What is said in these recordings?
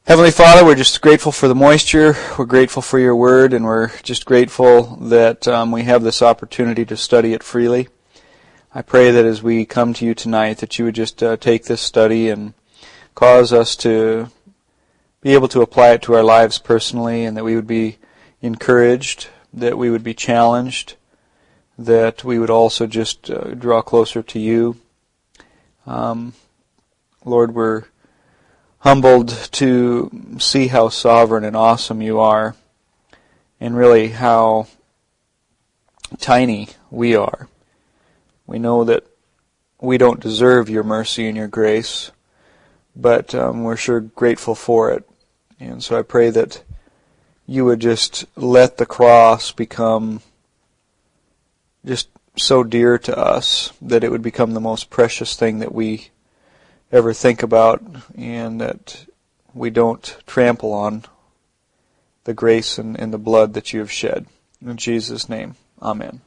Heavenly Father, we're just grateful for the moisture, we're grateful for your word, and we're just grateful that we have this opportunity to study it freely. I pray that as we come to you tonight, that you would just take this study and cause us to be able to apply it to our lives personally, and that we would be encouraged, that we would be challenged, that we would also just draw closer to you. Lord, we're humbled to see how sovereign and awesome you are, and really how tiny we are. We know that we don't deserve your mercy and your grace, but we're sure grateful for it. And so I pray that you would just let the cross become just so dear to us that it would become the most precious thing that we ever think about, and that we don't trample on the grace and the blood that you have shed. In Jesus' name, amen.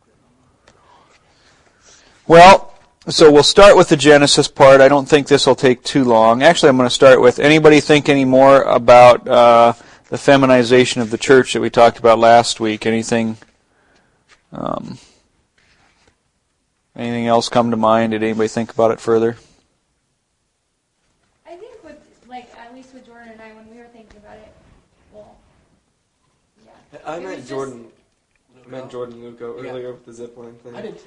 Well, so we'll start with the Genesis part. I don't think this will take too long. Actually, I'm going to start with, anybody think any more about the feminization of the church that we talked about last week? Anything else come to mind? Did anybody think about it further? I meant Jordan. I meant Jordan Luco earlier with the zipline thing. I did.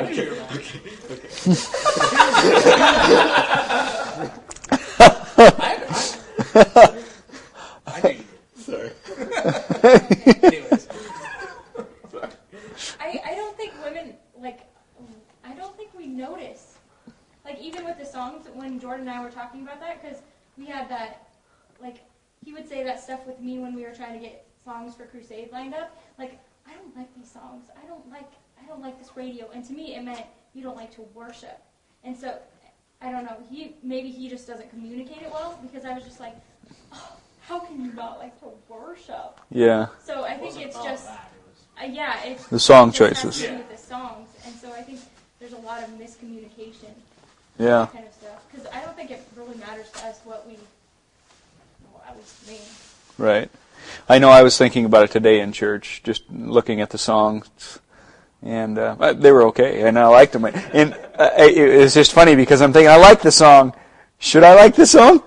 I knew you. Sorry. Anyways. Sorry. I don't think women, I don't think we notice. Even with the songs, when Jordan and I were talking about that, because we had that, he would say that stuff with me when we were trying to get songs for Crusade lined up. I don't like these songs. I don't like this radio. And to me, it meant you don't like to worship. And so, I don't know. Maybe he just doesn't communicate it well, because I was just like, oh, how can you not like to worship? Yeah. So I think it's just, it's the song choices. choices. Has to do with the songs, and so I think there's a lot of miscommunication. Yeah. That kind of stuff, because I don't think it really matters to us what we, at least me. Right. I know I was thinking about it today in church, just looking at the songs, and they were okay, and I liked them. And it was just funny because I'm thinking, I like the song. Should I like the song?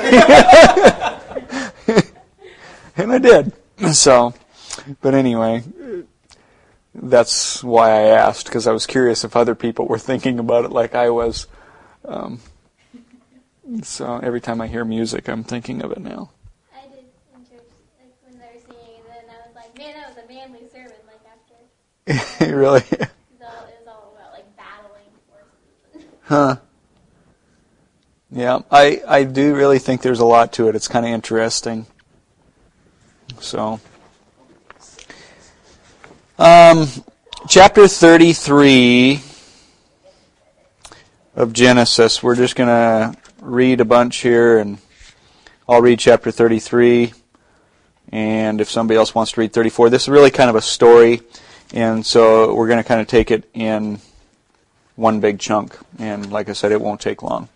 And I did. So, but anyway, that's why I asked, because I was curious if other people were thinking about it like I was. So every time I hear music, I'm thinking of it now. Man, that was a manly sermon, after. Really? It was all about, battling forces. Huh. Yeah, I do really think there's a lot to it. It's kind of interesting. So, chapter 33 of Genesis. We're just going to read a bunch here, and I'll read chapter 33. And if somebody else wants to read 34, this is really kind of a story, and so we're going to kind of take it in one big chunk. And like I said, it won't take long.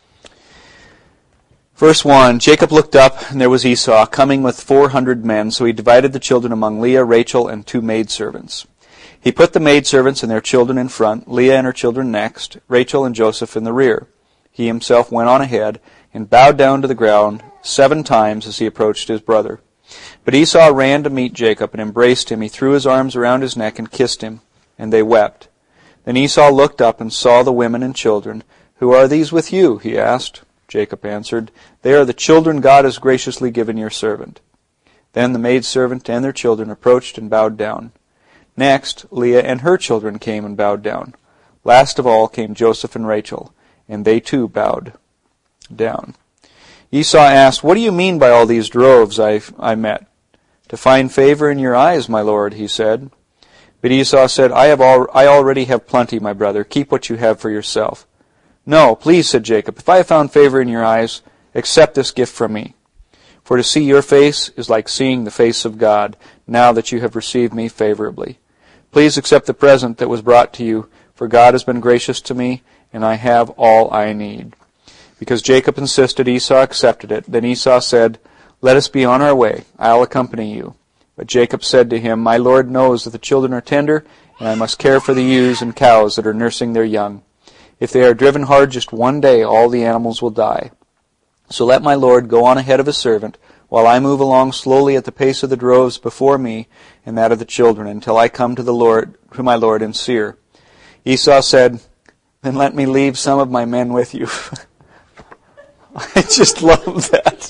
Verse 1, Jacob looked up, and there was Esau coming with 400 men, so he divided the children among Leah, Rachel, and 2 maidservants. He put the maidservants and their children in front, Leah and her children next, Rachel and Joseph in the rear. He himself went on ahead and bowed down to the ground 7 times as he approached his brother. But Esau ran to meet Jacob and embraced him. He threw his arms around his neck and kissed him, and they wept. Then Esau looked up and saw the women and children. "Who are these with you?" he asked. Jacob answered, "They are the children God has graciously given your servant." Then the maidservant and their children approached and bowed down. Next, Leah and her children came and bowed down. Last of all came Joseph and Rachel, and they too bowed down. Esau asked, "What do you mean by all these droves I met?" "To find favor in your eyes, my lord," he said. But Esau said, I already have plenty, my brother. Keep what you have for yourself." "No, please," said Jacob. "If I have found favor in your eyes, accept this gift from me. For to see your face is like seeing the face of God, now that you have received me favorably. Please accept the present that was brought to you, for God has been gracious to me, and I have all I need." Because Jacob insisted, Esau accepted it. Then Esau said, "Let us be on our way. I'll accompany you." But Jacob said to him, "My Lord knows that the children are tender, and I must care for the ewes and cows that are nursing their young. If they are driven hard just one day, all the animals will die. So let my Lord go on ahead of his servant, while I move along slowly at the pace of the droves before me and that of the children, until I come to my Lord in Seir." Esau said, "Then let me leave some of my men with you." I just love that.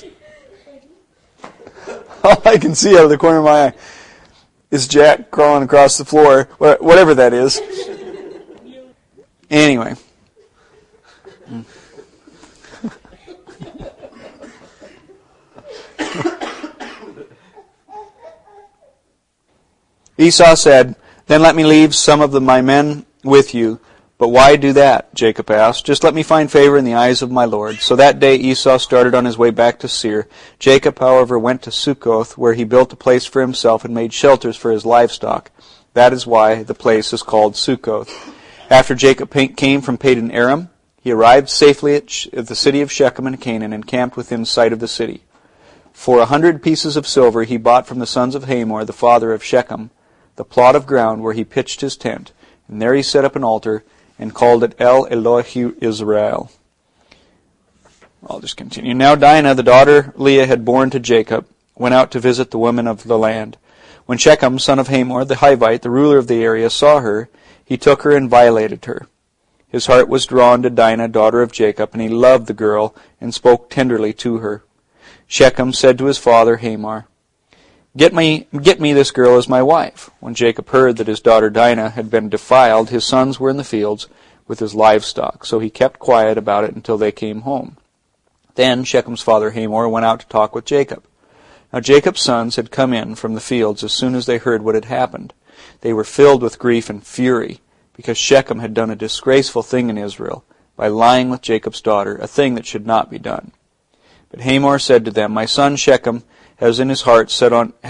All I can see out of the corner of my eye is Jack crawling across the floor, whatever that is. Anyway. Esau said, "Then let me leave some of my men with you." "But why do that?" Jacob asked. "Just let me find favor in the eyes of my Lord." So that day Esau started on his way back to Seir. Jacob, however, went to Succoth, where he built a place for himself and made shelters for his livestock. That is why the place is called Succoth. After Jacob came from Padan Aram, he arrived safely at the city of Shechem in Canaan and camped within sight of the city. For 100 pieces of silver he bought from the sons of Hamor, the father of Shechem, the plot of ground where he pitched his tent, and there he set up an altar and called it El Elohe Israel. I'll just continue. Now Dinah, the daughter Leah had borne to Jacob, went out to visit the women of the land. When Shechem, son of Hamor, the Hivite, the ruler of the area, saw her, he took her and violated her. His heart was drawn to Dinah, daughter of Jacob, and he loved the girl and spoke tenderly to her. Shechem said to his father Hamor, Get me this girl as my wife." When Jacob heard that his daughter Dinah had been defiled, his sons were in the fields with his livestock, so he kept quiet about it until they came home. Then Shechem's father Hamor went out to talk with Jacob. Now Jacob's sons had come in from the fields as soon as they heard what had happened. They were filled with grief and fury, because Shechem had done a disgraceful thing in Israel by lying with Jacob's daughter, a thing that should not be done. But Hamor said to them, "My son Shechem has his heart set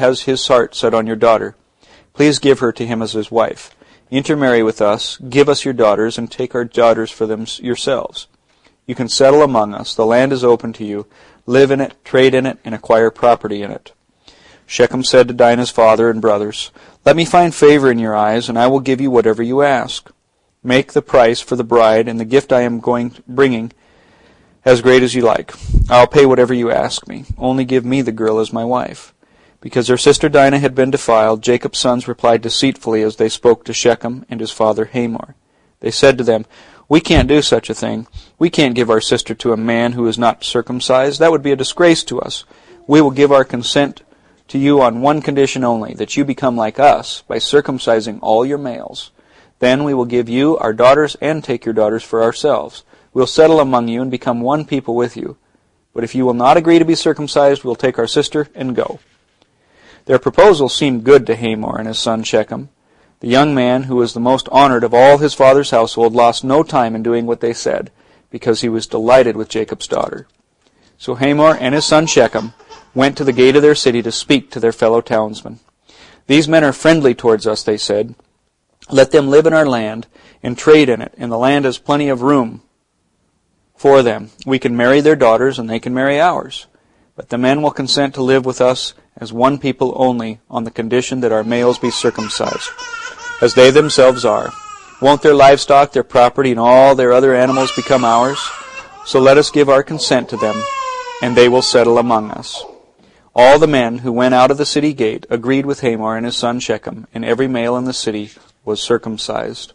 on your daughter. Please give her to him as his wife. Intermarry with us, give us your daughters, and take our daughters for them yourselves. You can settle among us. The land is open to you. Live in it, trade in it, and acquire property in it." Shechem said to Dinah's father and brothers, "Let me find favor in your eyes, and I will give you whatever you ask. Make the price for the bride and the gift I am bringing as great as you like. I'll pay whatever you ask me. Only give me the girl as my wife." Because their sister Dinah had been defiled, Jacob's sons replied deceitfully as they spoke to Shechem and his father Hamor. They said to them, "We can't do such a thing. We can't give our sister to a man who is not circumcised. That would be a disgrace to us. We will give our consent to you on one condition only, that you become like us by circumcising all your males. Then we will give you our daughters and take your daughters for ourselves. We'll settle among you and become one people with you. But if you will not agree to be circumcised, we'll take our sister and go." Their proposal seemed good to Hamor and his son Shechem. The young man, who was the most honored of all his father's household, lost no time in doing what they said, because he was delighted with Jacob's daughter. So Hamor and his son Shechem went to the gate of their city to speak to their fellow townsmen. "These men are friendly towards us," they said. "Let them live in our land and trade in it, and the land has plenty of room for them. We can marry their daughters, and they can marry ours. But the men will consent to live with us as one people only, on the condition that our males be circumcised, as they themselves are. Won't their livestock, their property, and all their other animals become ours? So let us give our consent to them, and they will settle among us." All the men who went out of the city gate agreed with Hamor and his son Shechem, and every male in the city was circumcised.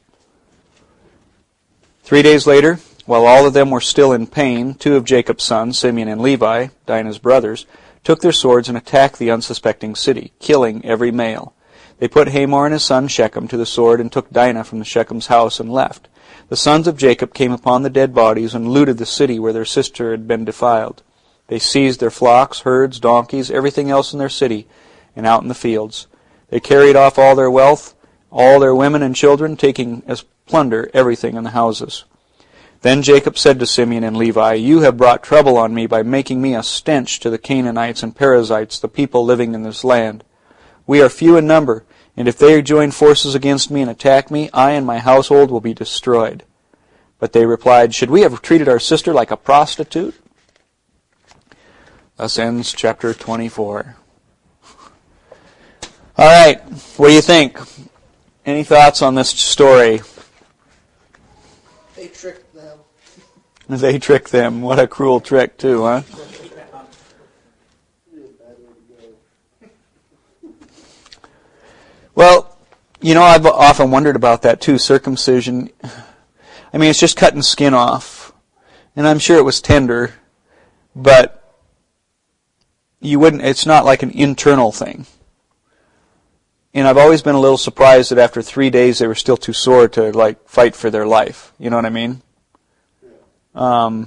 3 days later, while all of them were still in pain, 2 of Jacob's sons, Simeon and Levi, Dinah's brothers, took their swords and attacked the unsuspecting city, killing every male. They put Hamor and his son Shechem to the sword and took Dinah from Shechem's house and left. The sons of Jacob came upon the dead bodies and looted the city where their sister had been defiled. They seized their flocks, herds, donkeys, everything else in their city and out in the fields. They carried off all their wealth, all their women and children, taking as plunder everything in the houses. Then Jacob said to Simeon and Levi, "You have brought trouble on me by making me a stench to the Canaanites and Perizzites, the people living in this land. We are few in number, and if they join forces against me and attack me, I and my household will be destroyed." But they replied, "Should we have treated our sister like a prostitute?" Thus ends chapter 24. All right, what do you think? Any thoughts on this story? They tricked them. They tricked them. What a cruel trick, too, huh? Well, I've often wondered about that, too. Circumcision, I mean, it's just cutting skin off. And I'm sure it was tender, but it's not like an internal thing. And I've always been a little surprised that after 3 days they were still too sore to, fight for their life. You know what I mean? Well,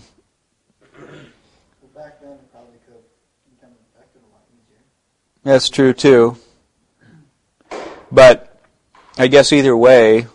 back then it probably could have become infected a lot easier. That's true, too. But I guess either way,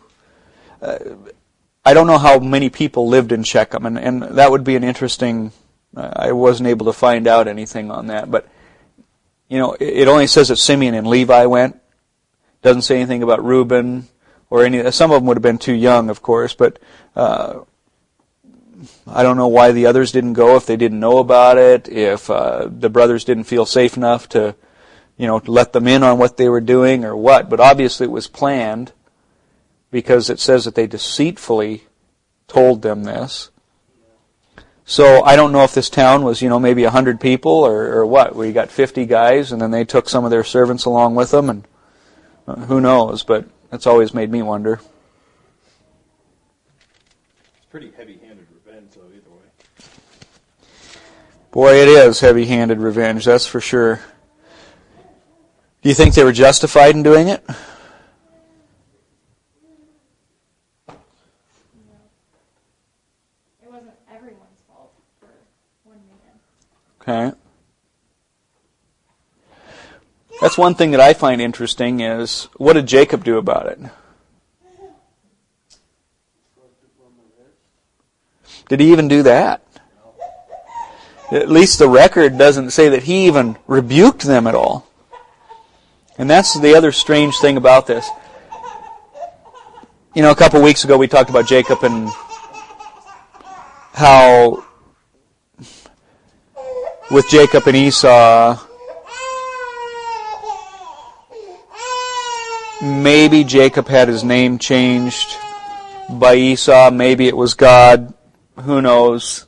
I don't know how many people lived in Shechem, and that would be an interesting... I wasn't able to find out anything on that, but it only says that Simeon and Levi went. Doesn't say anything about Reuben or any. Some of them would have been too young, of course, but I don't know why the others didn't go. If they didn't know about it, if the brothers didn't feel safe enough to, let them in on what they were doing or what. But obviously it was planned because it says that they deceitfully told them this. So I don't know if this town was, maybe 100 people or what. We got 50 guys, and then they took some of their servants along with them, and who knows? But that's always made me wonder. It's pretty heavy-handed revenge, though, either way. Boy, it is heavy-handed revenge, that's for sure. Do you think they were justified in doing it? Okay. That's one thing that I find interesting is, what did Jacob do about it? Did he even do that? At least the record doesn't say that he even rebuked them at all. And that's the other strange thing about this. A couple weeks ago we talked about Jacob and how with Jacob and Esau, maybe Jacob had his name changed by Esau. Maybe it was God. Who knows?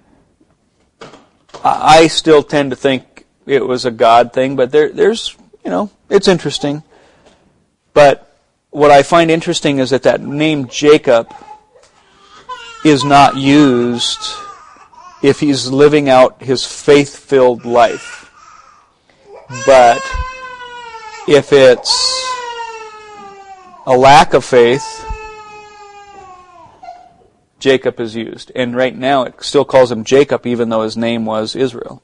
I still tend to think it was a God thing, but there's, it's interesting. But what I find interesting is that name Jacob is not used if he's living out his faith-filled life. But if it's a lack of faith, Jacob is used. And right now it still calls him Jacob even though his name was Israel.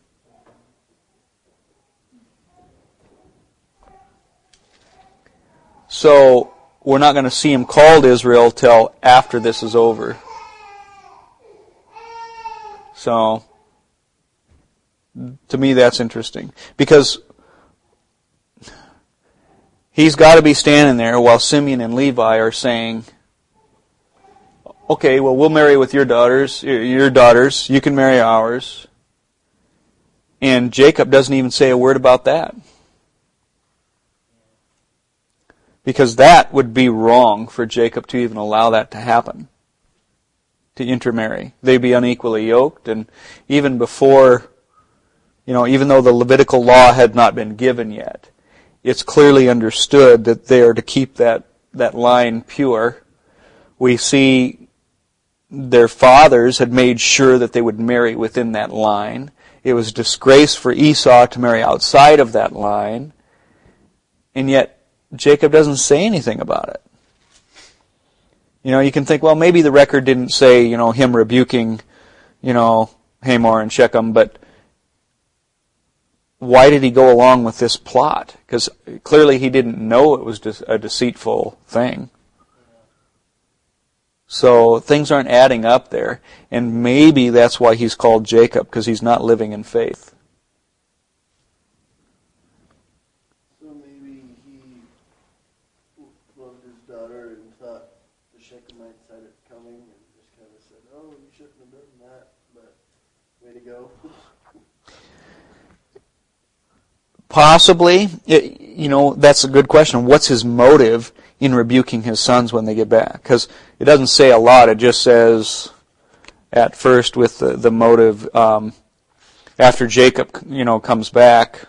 So we're not going to see him called Israel till after this is over. So, to me that's interesting. Because he's got to be standing there while Simeon and Levi are saying, okay, well, we'll marry with your daughters, you can marry ours. And Jacob doesn't even say a word about that. Because that would be wrong for Jacob to even allow that to happen. To intermarry. They'd be unequally yoked, and even before, even though the Levitical law had not been given yet, it's clearly understood that they are to keep that line pure. We see their fathers had made sure that they would marry within that line. It was disgrace for Esau to marry outside of that line, and yet Jacob doesn't say anything about it. You can think, well, maybe the record didn't say, him rebuking, Hamor and Shechem, but why did he go along with this plot? Because clearly he didn't know it was just a deceitful thing. So things aren't adding up there. And maybe that's why he's called Jacob, because he's not living in faith. So maybe he loved his daughter and thought the Shechemites had it coming and just kind of said, Possibly. That's a good question. What's his motive in rebuking his sons when they get back? Because it doesn't say a lot. It just says at first with the motive after Jacob, comes back.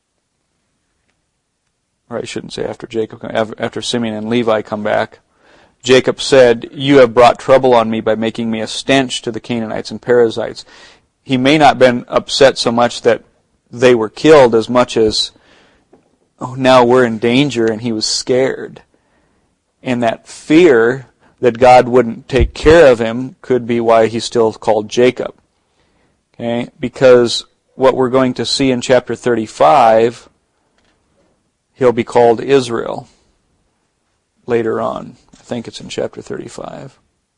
Or I shouldn't say after Jacob. After Simeon and Levi come back, Jacob said, "You have brought trouble on me by making me a stench to the Canaanites and Perizzites." He may not have been upset so much that they were killed as much as, now we're in danger, and he was scared. And that fear that God wouldn't take care of him could be why he's still called Jacob. Okay? Because what we're going to see in chapter 35, he'll be called Israel later on. I think it's in chapter 35.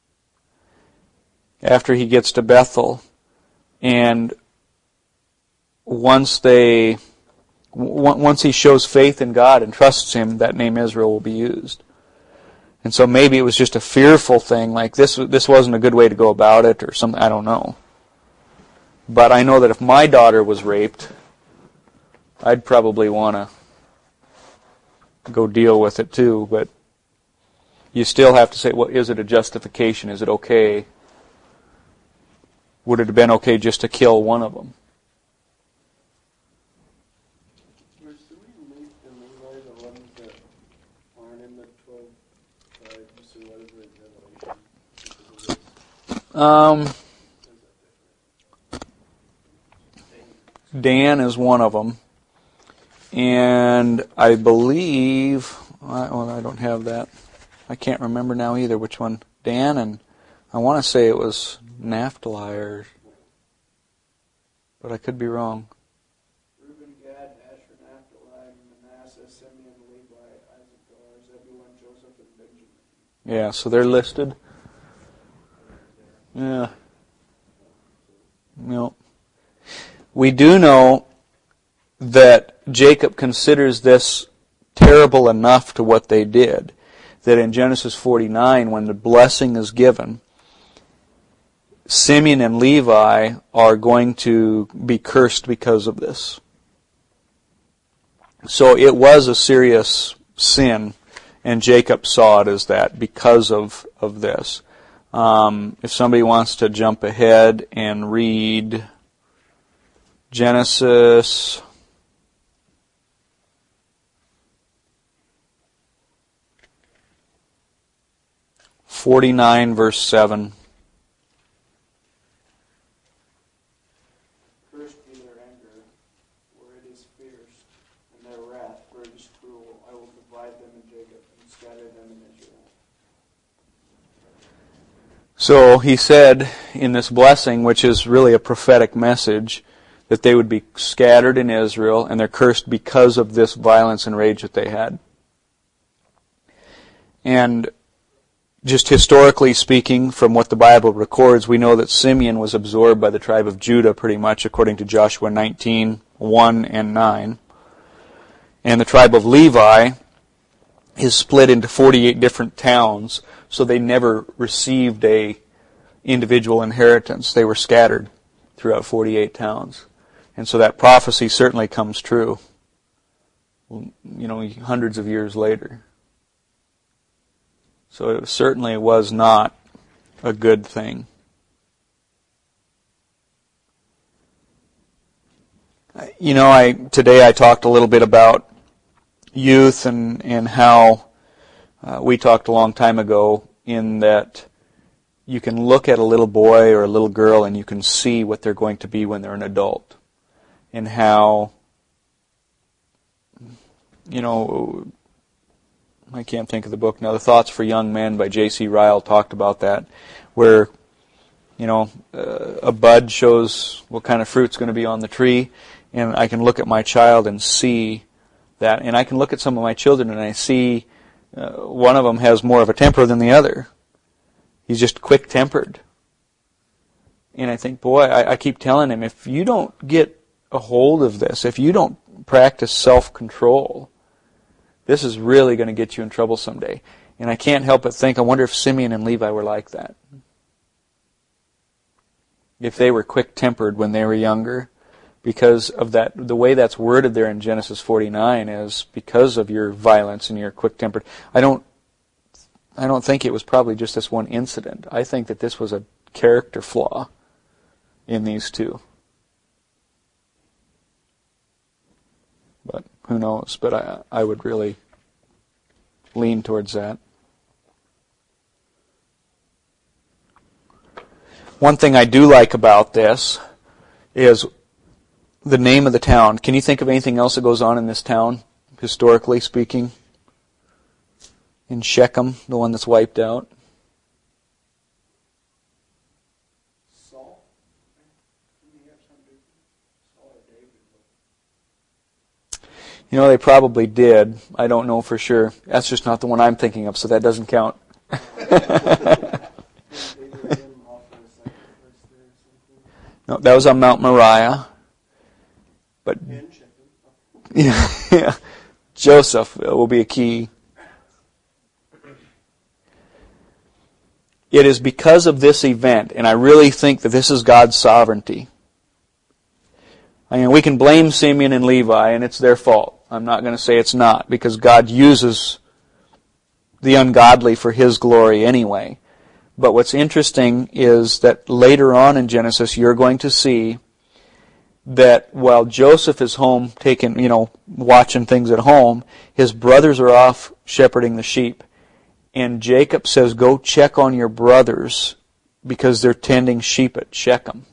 After he gets to Bethel, and once he shows faith in God and trusts him, that name Israel will be used. And so maybe it was just a fearful thing, like this wasn't a good way to go about it or something, I don't know. But I know that if my daughter was raped, I'd probably want to go deal with it too, but you still have to say, well, is it a justification? Is it okay? Would it have been okay just to kill one of them? Were Simeon and Levi the ones that aren't in the 12 tribes, or what is the revelation? Dan is one of them. And I believe, I don't have that. I can't remember now either which one. Dan, and I want to say it was Naphtali, but I could be wrong. Reuben, Gad, Asher, Naphtali, Manasseh, Simeon, Levi, Issachar, Zebulun, Joseph, and Benjamin. Yeah, so they're listed. Yeah. No. We do know that Jacob considers this terrible enough to what they did, that in Genesis 49, when the blessing is given, Simeon and Levi are going to be cursed because of this. So it was a serious sin, and Jacob saw it as that because of this. If somebody wants to jump ahead and read Genesis 49, verse 7. Cursed be their anger, where it is fierce, and their wrath, where it is cruel. I will divide them in Jacob and scatter them in Israel. So he said in this blessing, which is really a prophetic message, that they would be scattered in Israel, and they're cursed because of this violence and rage that they had. And just historically speaking, from what the Bible records, we know that Simeon was absorbed by the tribe of Judah pretty much, according to Joshua 19, 1 and 9. And the tribe of Levi is split into 48 different towns, so they never received a individual inheritance. They were scattered throughout 48 towns. And so that prophecy certainly comes true, hundreds of years later. So it certainly was not a good thing. Today I talked a little bit about youth and how we talked a long time ago in that you can look at a little boy or a little girl and you can see what they're going to be when they're an adult. And how, I can't think of the book now. The Thoughts for Young Men by J.C. Ryle talked about that, where, a bud shows what kind of fruit's going to be on the tree, and I can look at my child and see that. And I can look at some of my children and I see one of them has more of a temper than the other. He's just quick-tempered. And I think, boy, I keep telling him, if you don't get a hold of this, if you don't practice self-control, this is really going to get you in trouble someday. And I can't help but think, I wonder if Simeon and Levi were like that. If they were quick-tempered when they were younger, because of that. The way that's worded there in Genesis 49 is because of your violence and your quick-tempered. I don't think it was probably just this one incident. I think that this was a character flaw in these two. But who knows? But I would really lean towards that. One thing I do like about this is the name of the town. Can you think of anything else that goes on in this town, historically speaking? In Shechem, the one that's wiped out? Saul. Saul or David. You know, they probably did. I don't know for sure. That's just not the one I'm thinking of, so that doesn't count. No, that was on Mount Moriah. But yeah, Joseph will be a key. It is because of this event, and I really think that this is God's sovereignty. I mean, we can blame Simeon and Levi, and it's their fault. I'm not going to say it's not, because God uses the ungodly for His glory anyway. But what's interesting is that later on in Genesis, you're going to see that while Joseph is home watching things at home, his brothers are off shepherding the sheep. And Jacob says, go check on your brothers because they're tending sheep at Shechem.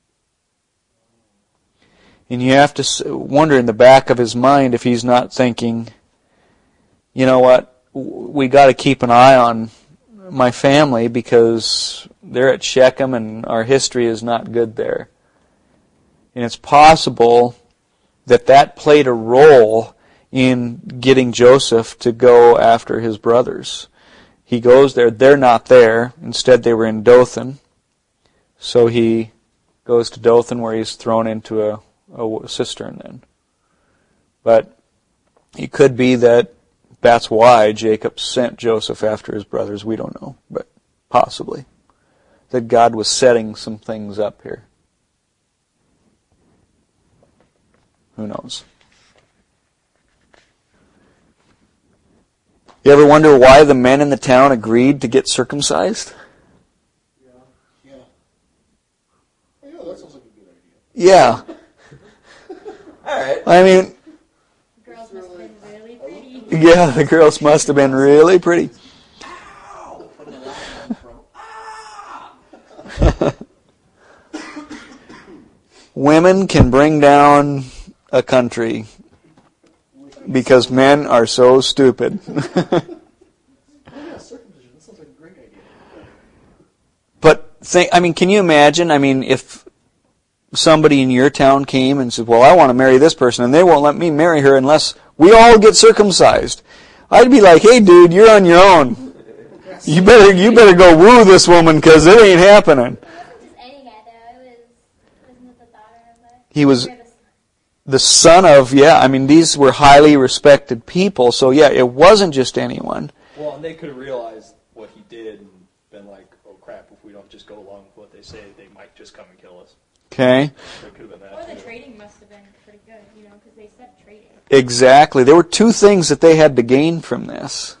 And you have to wonder in the back of his mind if he's not thinking, you know what, we got to keep an eye on my family because they're at Shechem and our history is not good there. And it's possible that played a role in getting Joseph to go after his brothers. He goes there, they're not there. Instead, they were in Dothan. So he goes to Dothan where he's thrown into a cistern then. But it could be that's why Jacob sent Joseph after his brothers. We don't know, but possibly. That God was setting some things up here. Who knows? You ever wonder why the men in the town agreed to get circumcised? Yeah. Yeah, that sounds like a good idea. Yeah. All right. I mean, Girls must have been really pretty. yeah, the girls must have been really pretty. Women can bring down a country because men are so stupid. Circumcision. That sounds like a great idea. But can you imagine? If somebody in your town came and said, "Well, I want to marry this person, and they won't let me marry her unless we all get circumcised," I'd be like, "Hey, dude, you're on your own. You better go woo this woman because it ain't happening." It wasn't just any guy though. Wasn't it the daughter of the? He was or the son of, these were highly respected people, so it wasn't just anyone. Well, and they could have realized what he did and been like, oh crap, if we don't just go along with what they say, they might just come and kill us. Okay? That could have been Or that the too. trading must have been pretty good, because they said trading. Exactly. There were two things that they had to gain from this.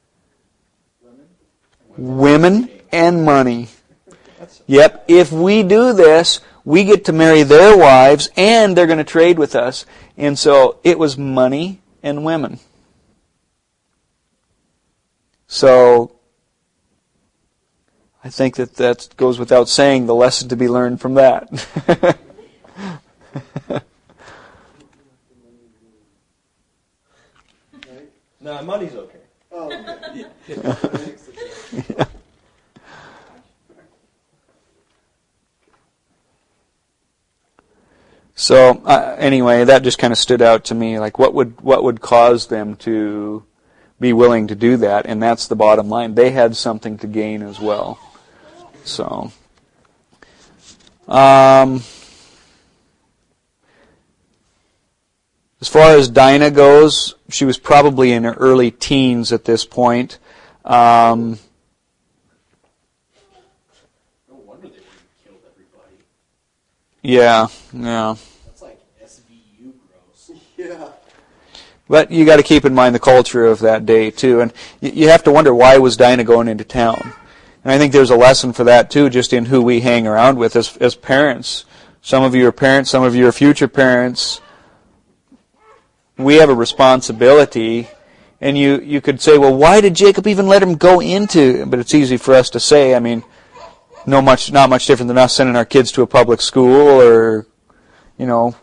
Women and money. Yep, if we do this, we get to marry their wives and they're going to trade with us. And so it was money and women. So I think that goes without saying, the lesson to be learned from that. No, money's okay. Oh, okay. Yeah. So anyway, that just kind of stood out to me. Like, what would cause them to be willing to do that? And that's the bottom line. They had something to gain as well. So, as far as Dinah goes, she was probably in her early teens at this point. No wonder they wouldn't killed everybody. Yeah. That's like Yeah. But you got to keep in mind the culture of that day too, and you have to wonder, why was Dinah going into town? And I think there's a lesson for that too, just in who we hang around with as parents. Some of you are parents, some of you are future parents. We have a responsibility, and you could say, well, why did Jacob even let him go into? But it's easy for us to say. I mean, not much different than us sending our kids to a public school, or, you know.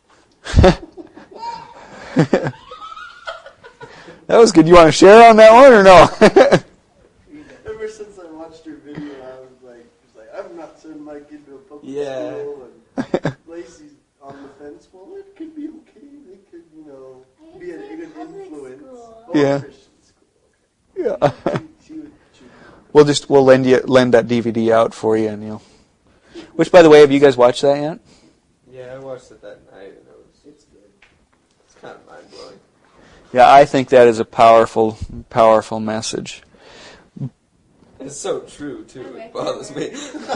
That was good. You want to share on that one or no? Ever since I watched your video, I was like, I'm not sending my kid to a public Yeah. school. And Lacey's on the fence. Well, it could be okay. They could, be a good influence. School. Oh, Yeah. Christian school. Okay. Yeah. She would We'll lend that DVD out for you, and Which, by the way, have you guys watched that yet? Yeah, I watched it that night, and It's good. it's kind of mind blowing. Yeah, I think that is a powerful, powerful message. It's so true too. It bothers me.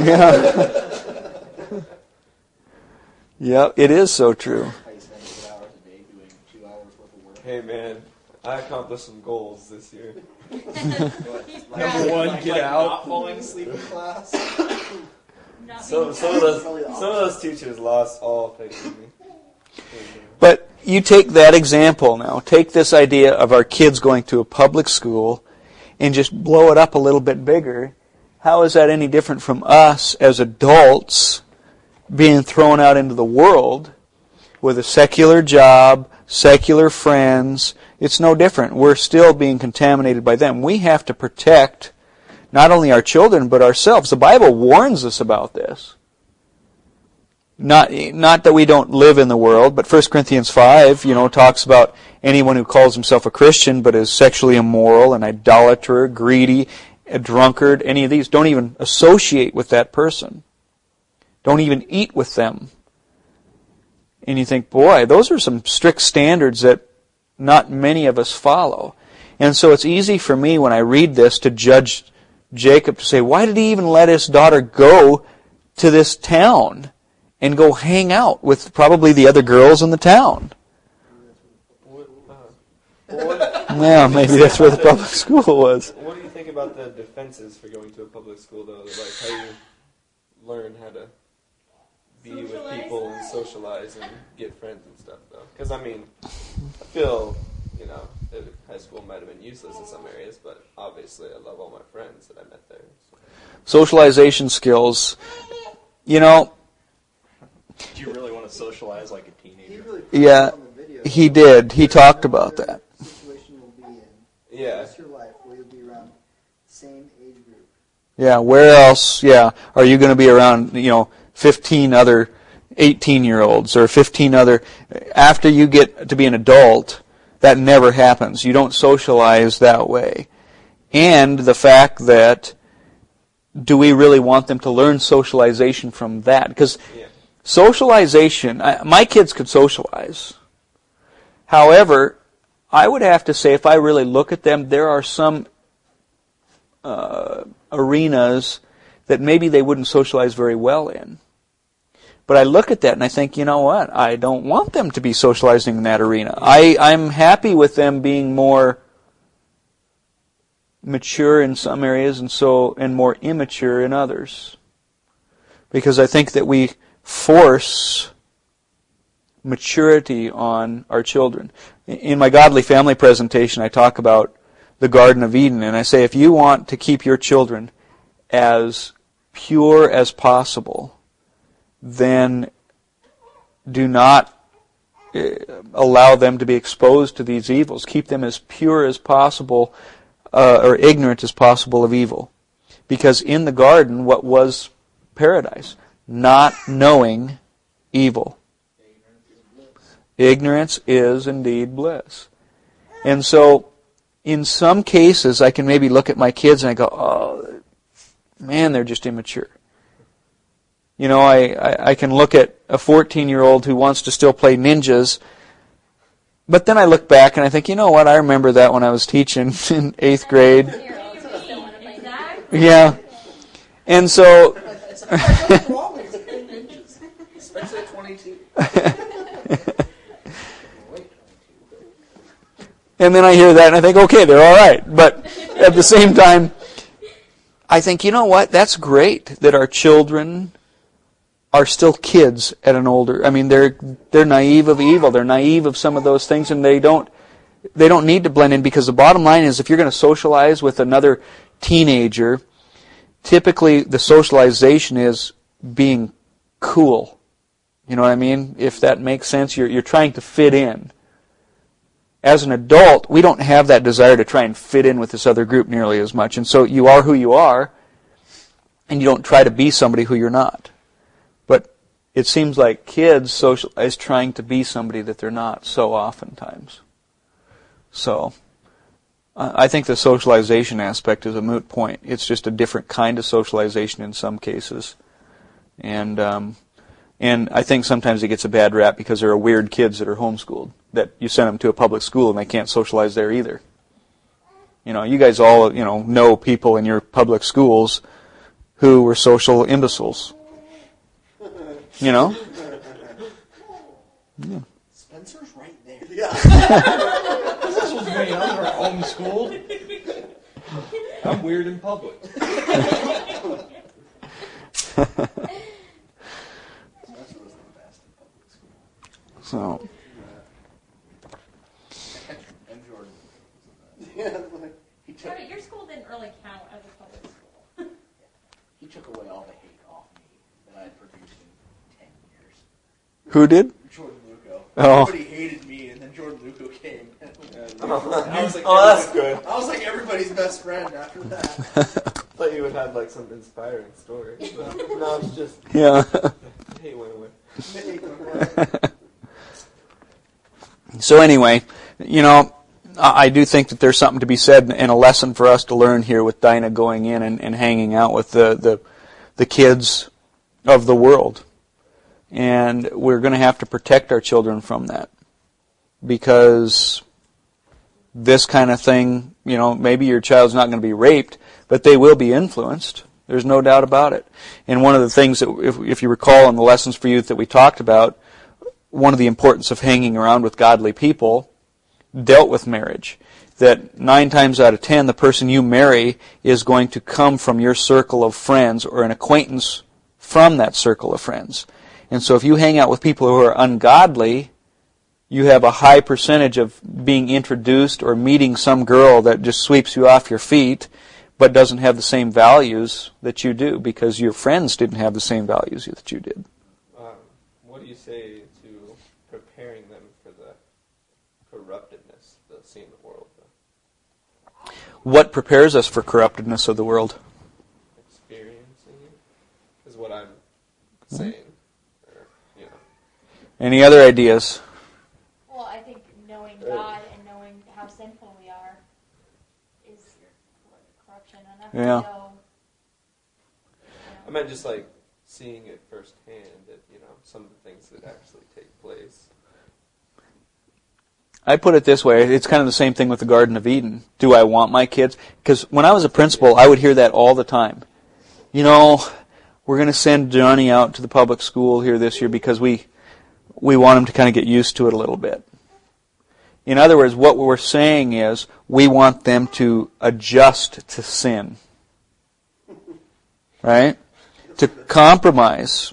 Yeah. Yeah, it is so true. I spend 2 hours a day doing 2 hours worth of work. Hey man, I accomplished some goals this year. Number one, get out. Not falling asleep in class. Not Some being of those teachers lost all faith in me. But you take that example now. Take this idea of our kids going to a public school and just blow it up a little bit bigger. How is that any different from us as adults being thrown out into the world with a secular job, secular friends? It's no different. We're still being contaminated by them. We have to protect not only our children, but ourselves. The Bible warns us about this. Not that we don't live in the world, but 1 Corinthians 5, talks about anyone who calls himself a Christian but is sexually immoral, an idolater, greedy, a drunkard, any of these. Don't even associate with that person. Don't even eat with them. And you think, boy, those are some strict standards that not many of us follow. And so it's easy for me when I read this to judge Jacob, to say, why did he even let his daughter go to this town and go hang out with probably the other girls in the town? Yeah, maybe that's where the public school was. What do you think about the defenses for going to a public school, though? Like how you learn how to be with people and socialize and get friends and stuff, though? Because, I feel, that high school might have been useless in some areas, but obviously I love all my friends that I met there. So. Socialization skills. Do you really want to socialize like a He teenager? really put Yeah, it on the video. he did. He talked about that. Situation will be in. Yeah. That's your life where you'll be around the same age group. Yeah, where else, are you going to be around, 15 other 18-year-olds or 15 other... After you get to be an adult, that never happens. You don't socialize that way. And the fact that, do we really want them to learn socialization from that? Because socialization, my kids could socialize. However, I would have to say, if I really look at them, there are some arenas that maybe they wouldn't socialize very well in. But I look at that and I think, you know what? I don't want them to be socializing in that arena. I'm happy with them being more mature in some areas and more immature in others. Because I think that we force maturity on our children. In my Godly Family presentation, I talk about the Garden of Eden, and I say, if you want to keep your children as pure as possible, then do not allow them to be exposed to these evils. Keep them as pure as possible, or ignorant as possible of evil. Because in the garden, what was paradise? Not knowing evil. Ignorance is indeed bliss. And so, in some cases, I can maybe look at my kids and I go, oh, man, they're just immature. I can look at a 14-year-old who wants to still play ninjas, but then I look back and I think, you know what, I remember that when I was teaching in 8th grade. Yeah. And so... Especially at 22. And then I hear that and I think, okay, they're all right. But at the same time, I think, you know what? That's great that our children are still kids at an older. I mean, they're naive of evil. They're naive of some of those things, and they don't need to blend in, because the bottom line is, if you're going to socialize with another teenager, typically the socialization is being cool. You know what I mean? If that makes sense, you're trying to fit in. As an adult, we don't have that desire to try and fit in with this other group nearly as much. And so you are who you are, and you don't try to be somebody who you're not. But it seems like kids socialize trying to be somebody that they're not so oftentimes. So I think the socialization aspect is a moot point. It's just a different kind of socialization in some cases. And I think sometimes it gets a bad rap because there are weird kids that are homeschooled, that you send them to a public school and they can't socialize there either. You know, you guys all, know people in your public schools who were social imbeciles. You know? Yeah. Spencer's right there. This was me. I'm homeschooled. I'm weird in public. So. And Jordan. Yeah, but your school didn't really count as a public school. He took away all the hate off me that I had produced in 10 years. Who did? Jordan Luco. Oh. Everybody hated me, and then Jordan Luco came. I was like, that's good. I was like everybody's best friend after that. Thought you would have like some inspiring story. But no, it's just Yeah. hey, went away. So anyway, I do think that there's something to be said and a lesson for us to learn here with Dinah going in and hanging out with the kids of the world. And we're going to have to protect our children from that. Because this kind of thing, maybe your child's not going to be raped, but they will be influenced. There's no doubt about it. And one of the things that, if you recall in the Lessons for Youth that we talked about, one of the importance of hanging around with godly people dealt with marriage. That 9 times out of 10, the person you marry is going to come from your circle of friends or an acquaintance from that circle of friends. And so if you hang out with people who are ungodly, you have a high percentage of being introduced or meeting some girl that just sweeps you off your feet, but doesn't have the same values that you do because your friends didn't have the same values that you did. What do you say to preparing them for the corruptedness they'll see in the world? Though? What prepares us for corruptedness of the world? Experiencing it is what I'm saying. Any other ideas? Well, I think knowing God and knowing how sinful we are is corruption enough to know. I meant just like seeing it firsthand, that some of the things that actually take place. I put it this way, it's kind of the same thing with the Garden of Eden. Do I want my kids? Because when I was a principal, I would hear that all the time. We're going to send Johnny out to the public school here this year because we want him to kind of get used to it a little bit. In other words, what we're saying is we want them to adjust to sin. Right? To compromise.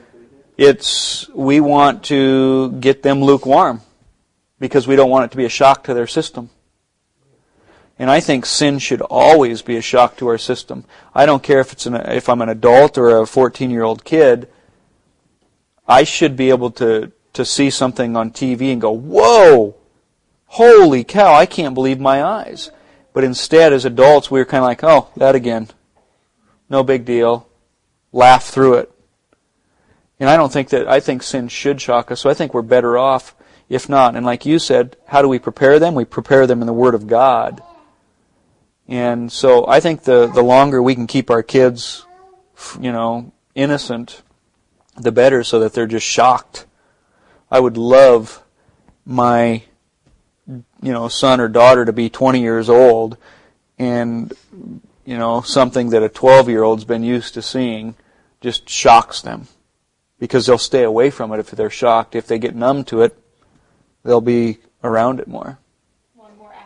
We want to get them lukewarm because we don't want it to be a shock to their system. And I think sin should always be a shock to our system. I don't care if I'm an adult or a 14-year-old kid. I should be able to see something on TV and go, whoa, holy cow, I can't believe my eyes. But instead, as adults, we're kind of like, oh, that again. No big deal. Laugh through it. And I think sin should shock us, so I think we're better off if not. And like you said, how do we prepare them? We prepare them in the Word of God. And so I think the longer we can keep our kids, innocent, the better, so that they're just shocked. I would love my, son or daughter to be 20 years old and, something that a 12-year-old's been used to seeing just shocks them. Because they'll stay away from it if they're shocked. If they get numb to it, they'll be around it more. Well, more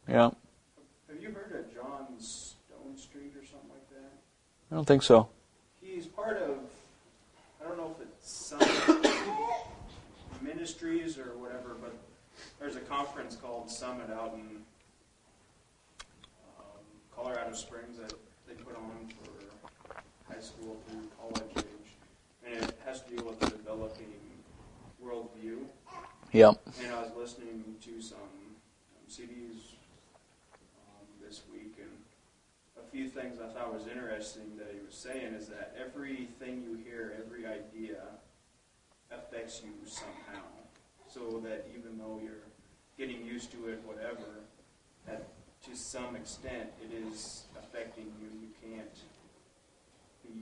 Yeah. Have you heard of John Stone Street or something like that? I don't think so. He's part of, I don't know if it's Summit Ministries or whatever, but there's a conference called Summit out in Colorado Springs that they put on for high school through college age. And it has to deal with developing worldview. Yep. And I was listening to some CDs this week, and a few things I thought was interesting that he was saying is that everything you hear, every idea affects you somehow. So that even though you're getting used to it, whatever, that to some extent it is affecting you. You can't be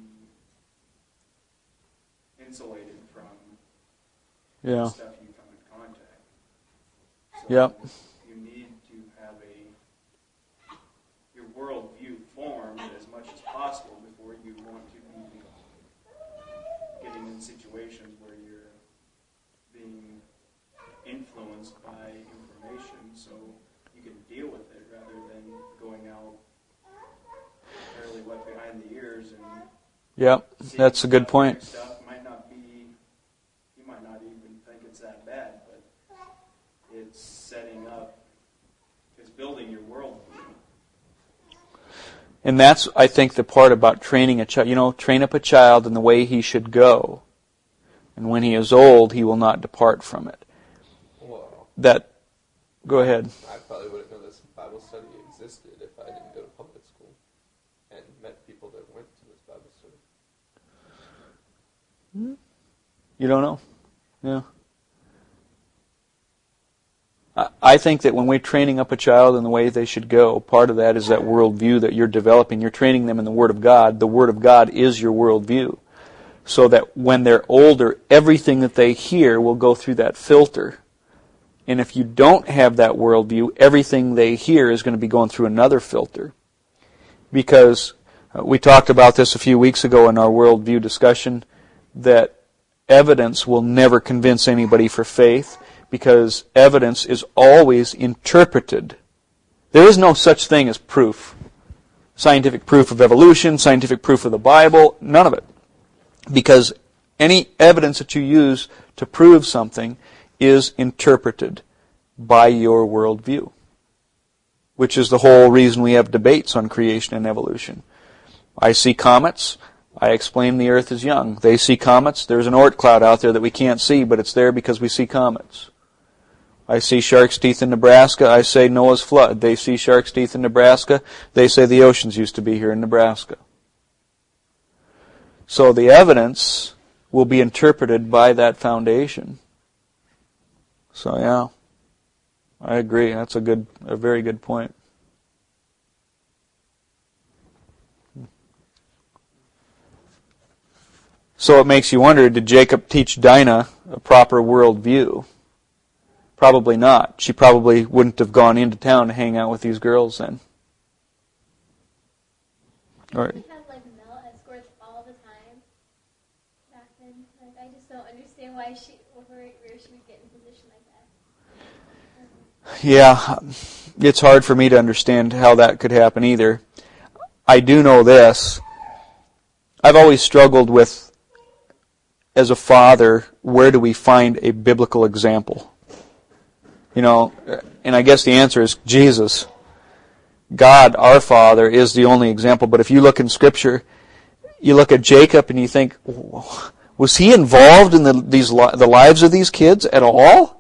insulated from Yeah. stuff you come in contact. So Yep. you need to have your worldview formed as much as possible before you want to be getting in situations where you're being influenced by information, so you can deal with it rather than going out fairly wet behind the ears and Yep. That's a good point. stuff might not be, you might not even think it's that bad, but it's setting up, it's building your worldview. And that's, I think, the part about training a child. Train up a child in the way he should go. And when he is old, he will not depart from it. Well, Go ahead. I probably wouldn't know this Bible study existed if I didn't go to public school and met people that went to this Bible study. You don't know? Yeah. I think that when we're training up a child in the way they should go, part of that is that worldview that you're developing. You're training them in the Word of God. The Word of God is your worldview. So that when they're older, everything that they hear will go through that filter. And if you don't have that worldview, everything they hear is going to be going through another filter. Because we talked about this a few weeks ago in our worldview discussion, that evidence will never convince anybody for faith, because evidence is always interpreted. There is no such thing as proof. Scientific proof of evolution, scientific proof of the Bible, none of it. Because any evidence that you use to prove something is interpreted by your worldview, which is the whole reason we have debates on creation and evolution. I see comets, I explain the earth is young. They see comets, there's an Oort cloud out there that we can't see, but it's there because we see comets. I see shark's teeth in Nebraska, I say Noah's flood. They see shark's teeth in Nebraska, they say the oceans used to be here in Nebraska. So the evidence will be interpreted by that foundation. So yeah, I agree. That's a very good point. So it makes you wonder, did Jacob teach Dinah a proper worldview? Probably not. She probably wouldn't have gone into town to hang out with these girls then. All right. We had male escorts all the time back then. I just don't understand where she would get in a position like that. Yeah, it's hard for me to understand how that could happen either. I do know this. I've always struggled with, as a father, where do we find a biblical example? And I guess the answer is Jesus. God, our Father, is the only example. But if you look in Scripture, you look at Jacob and you think, was he involved in the lives of these kids at all?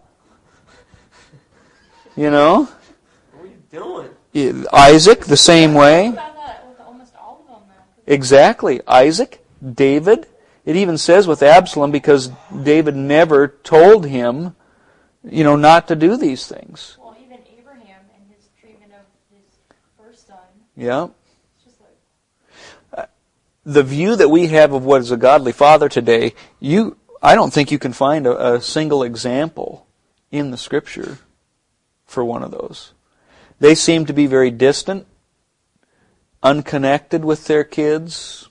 What are you doing? Isaac, the same way. About that with almost all of them, though. Exactly. Isaac, David. It even says with Absalom, because David never told him, not to do these things. Well, even Abraham and his treatment of his first son. Yeah. It's just like, The view that we have of what is a godly father today, I don't think you can find a single example in the Scripture for one of those. They seem to be very distant, unconnected with their kids.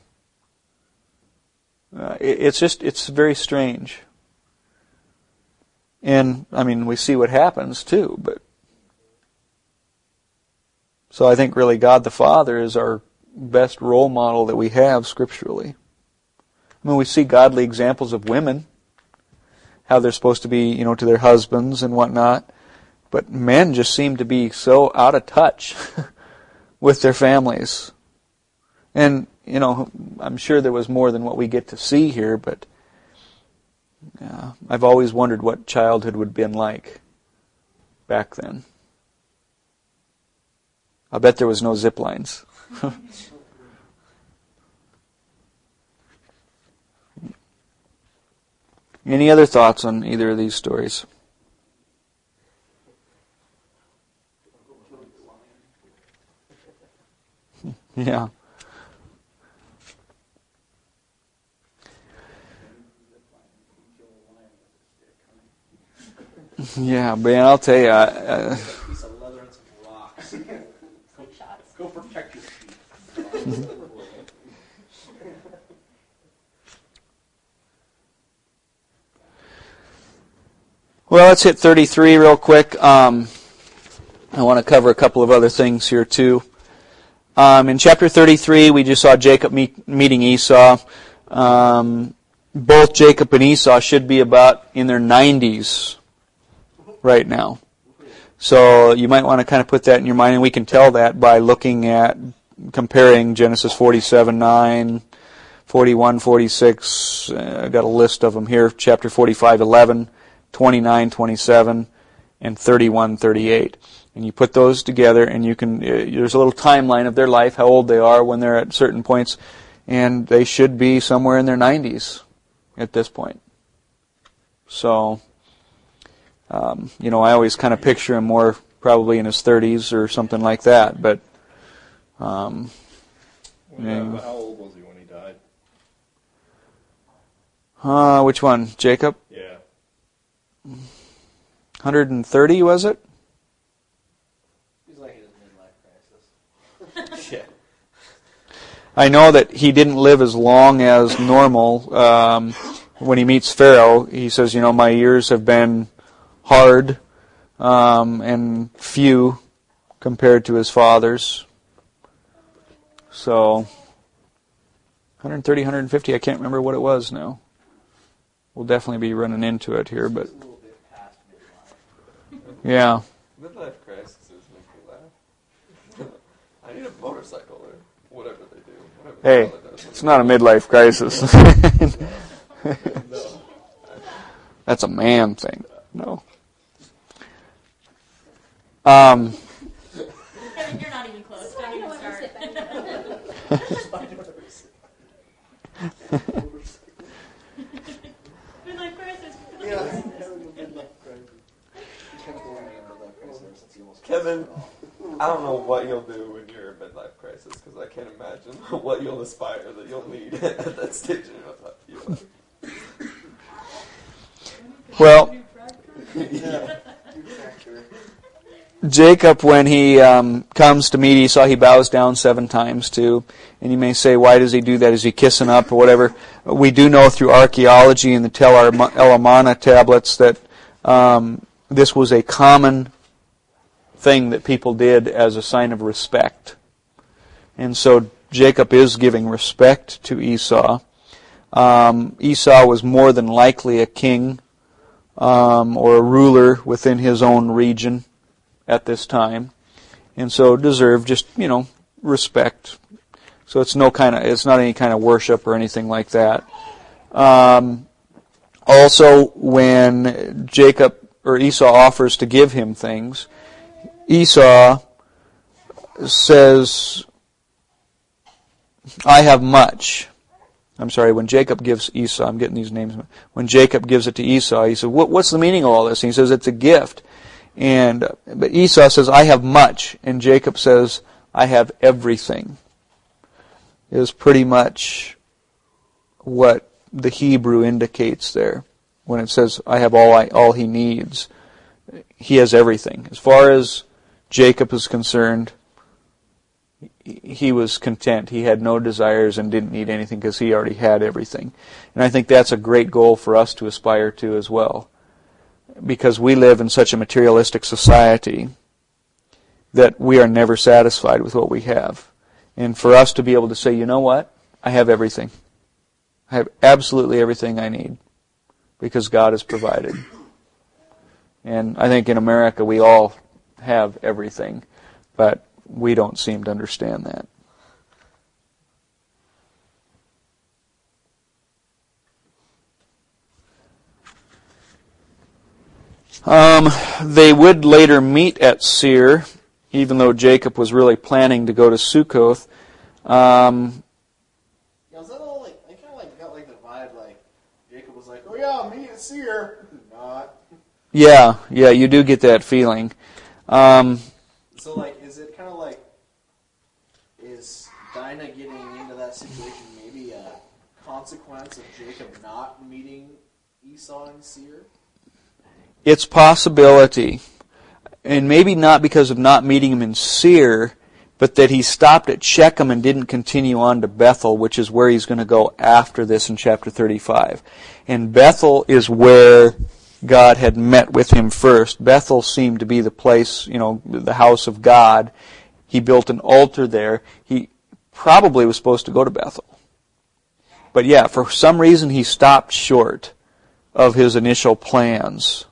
It's very strange. And, we see what happens too, but So I think really God the Father is our best role model that we have scripturally. I mean, we see godly examples of women, how they're supposed to be, to their husbands and whatnot. But men just seem to be so out of touch with their families. And, I'm sure there was more than what we get to see here, but I've always wondered what childhood would have been like back then. I bet there was no zip lines. Any other thoughts on either of these stories? Yeah. Yeah, man, I'll tell you. Piece of leather and some rocks. shots. Go protect your feet. Well, let's hit 33 real quick. I want to cover a couple of other things here too. In chapter 33, we just saw Jacob meeting Esau. Both Jacob and Esau should be about in their 90s right now. So you might want to kind of put that in your mind, and we can tell that by looking at comparing Genesis 47:9, 41:46. I've got a list of them here. Chapter 45:11, 29:27, and 31:38. And you put those together, and you can. There's a little timeline of their life, how old they are when they're at certain points, and they should be somewhere in their 90s at this point. So, I always kind of picture him more probably in his 30s or something like that. But How old was he when he died? Which one, Jacob? Yeah. 130, was it? He's like in his midlife crisis. Yeah. I know that he didn't live as long as normal. When he meets Pharaoh, he says, my years have been hard and few compared to his father's. So, 130, 150, I can't remember what it was now. We'll definitely be running into it here, but He's a little bit past midlife. yeah. Midlife crises make me laugh. I need a motorcycle or whatever they do. Whatever Hey, the hell it does. it's not a midlife crisis. No. That's a man thing. No. Kevin, you're not even close. Don't even start. Midlife crisis. Kevin, I don't know what you'll do when you're in midlife crisis because I can't imagine what you'll aspire that you'll need at that stage in your life. Well, Jacob, when he comes to meet Esau, he bows down 7 times too. And you may say, why does he do that? Is he kissing up or whatever? We do know through archaeology and the Tel El-Amarna tablets that this was a common thing that people did as a sign of respect. And so Jacob is giving respect to Esau. Esau was more than likely a king or a ruler within his own region at this time, and so deserved just respect. So it's not any kind of worship or anything like that. Also, when Jacob or Esau offers to give him things, Esau says, "I have much." I'm sorry, when Jacob gives Esau, I'm getting these names. When Jacob gives it to Esau, he says, what's the meaning of all this? And he says, it's a gift. But Esau says, I have much. And Jacob says, I have everything. Is pretty much what the Hebrew indicates there. When it says, I have all he needs. He has everything. As far as Jacob is concerned, he was content. He had no desires and didn't need anything because he already had everything. And I think that's a great goal for us to aspire to as well. Because we live in such a materialistic society. that we are never satisfied with what we have. And for us to be able to say, you know what? I have everything. I have absolutely everything I need because God has provided. And I think in America we all have everything, but we don't seem to understand that. They would later meet at Seir, even though Jacob was really planning to go to Sukkoth. Was that all like? I kind of got the vibe Jacob was like, "Oh yeah, me at Seir." Not. Yeah, you do get that feeling. So is it kind of is Dinah getting into that situation maybe a consequence of Jacob not meeting Esau and Seir? It's possibility. And maybe not because of not meeting him in Seir, but that he stopped at Shechem and didn't continue on to Bethel, which is where he's going to go after this in chapter 35. And Bethel is where God had met with him first. Bethel seemed to be the place, the house of God. He built an altar there. He probably was supposed to go to Bethel. But yeah, for some reason he stopped short of his initial plans.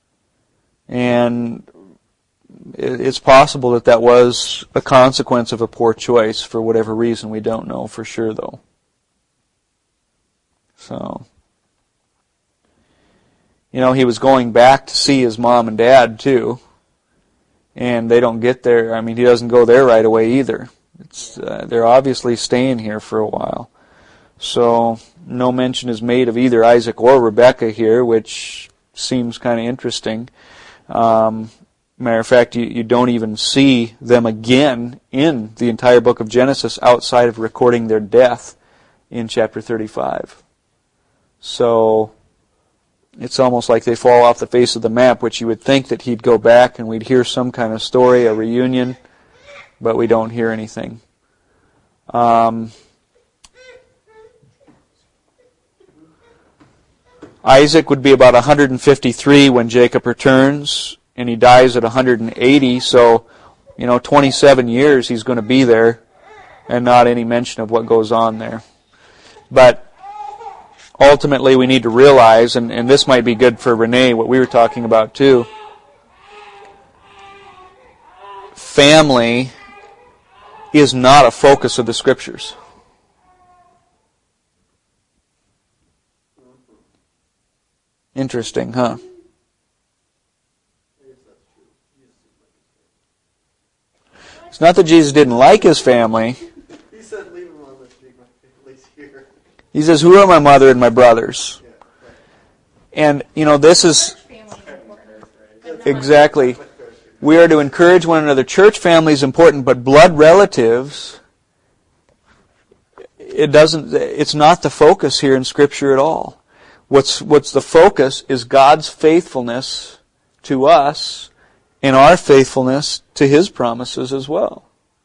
And it's possible that was a consequence of a poor choice for whatever reason. We don't know for sure, though. So, he was going back to see his mom and dad, too. And they don't get there. I mean, he doesn't go there right away either. They're obviously staying here for a while. So, no mention is made of either Isaac or Rebekah here, which seems kind of interesting. Matter of fact, you don't even see them again in the entire book of Genesis outside of recording their death in chapter 35. So it's almost like they fall off the face of the map, which you would think that he'd go back and we'd hear some kind of story, a reunion, but we don't hear anything. Isaac would be about 153 when Jacob returns, and he dies at 180, so, 27 years he's going to be there, and not any mention of what goes on there. But ultimately we need to realize, and this might be good for Renee, what we were talking about too, family is not a focus of the Scriptures. Interesting, huh? It's not that Jesus didn't like his family. He said, "Leave him on the street. My family's here." He says, "Who are my mother and my brothers?" And, this is exactly. We are to encourage one another. Church family is important, but blood relatives, it's not the focus here in Scripture at all. What's the focus is God's faithfulness to us and our faithfulness to His promises as well.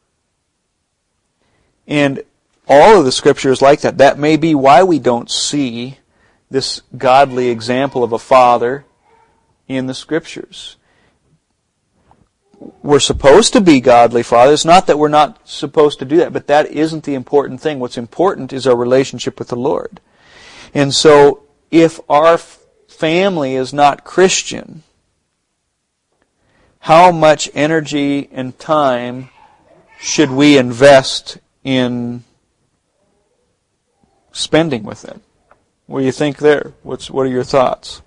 And all of the Scripture is like that. That may be why we don't see this godly example of a father in the Scriptures. We're supposed to be godly fathers. Not that we're not supposed to do that, but that isn't the important thing. What's important is our relationship with the Lord. And so, if our family is not Christian, how much energy and time should we invest in spending with them? What do you think there? What are your thoughts?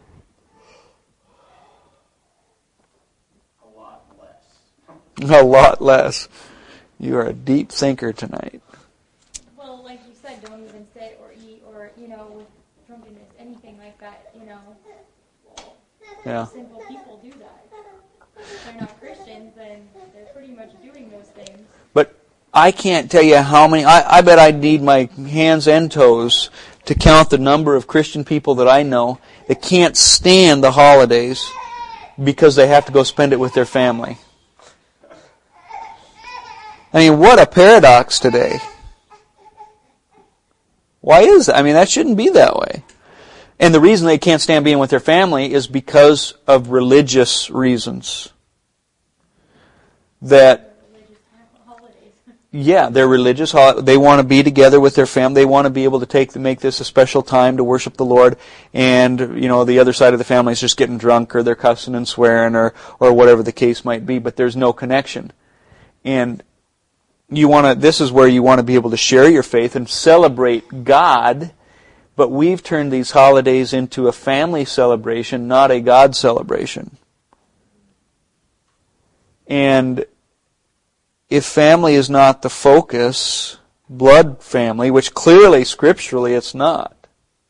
A lot less. A lot less. You are a deep thinker tonight. Well, like you said, don't even sit or eat or, with drunkenness, anything like that, Yeah. Simple people do that. If they're not Christians, then they're pretty much doing those things. But I can't tell you how many, I bet I'd need my hands and toes to count the number of Christian people that I know that can't stand the holidays because they have to go spend it with their family. I mean, what a paradox today. Why is that? I mean, that shouldn't be that way. And the reason they can't stand being with their family is because of religious reasons. that Religious holidays. yeah, they're religious. They want to be together with their family. They want to be able to make this a special time to worship the Lord. And the other side of the family is just getting drunk, or they're cussing and swearing, or whatever the case might be. But there's no connection. And this is where you want to be able to share your faith and celebrate God. But we've turned these holidays into a family celebration, not a God celebration. And if family is not the focus, blood family, which clearly scripturally it's not.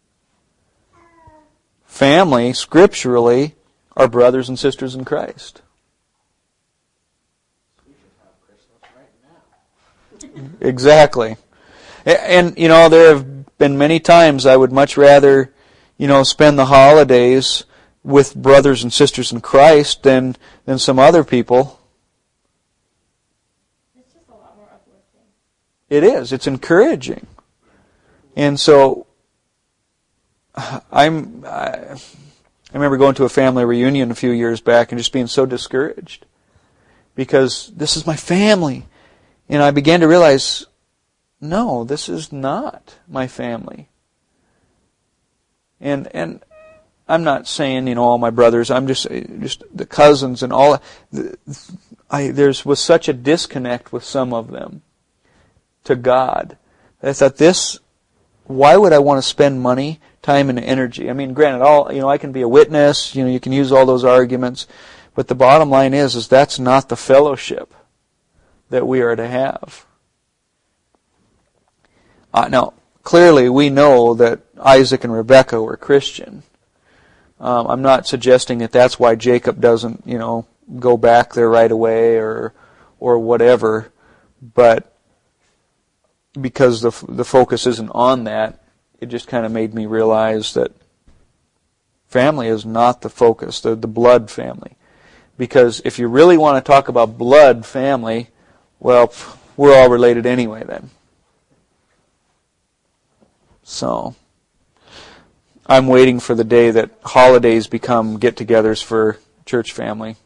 Family, scripturally, are brothers and sisters in Christ. Exactly. And, there have been many times I would much rather, spend the holidays with brothers and sisters in Christ than some other people. It's just a lot more uplifting. It is. It's encouraging. And so, I remember going to a family reunion a few years back and just being so discouraged. Because this is my family. And I began to realize, no, this is not my family. And I'm not saying, all my brothers, I'm just the cousins and all. There was such a disconnect with some of them to God. I thought why would I want to spend money, time, and energy? I mean, granted, I can be a witness, you can use all those arguments, but the bottom line is that's not the fellowship that we are to have. Now, clearly we know that Isaac and Rebekah were Christian. I'm not suggesting that that's why Jacob doesn't, go back there right away or whatever, but because the focus isn't on that, it just kind of made me realize that family is not the focus, the blood family. Because if you really want to talk about blood family, well, we're all related anyway then. So, I'm waiting for the day that holidays become get-togethers for church family.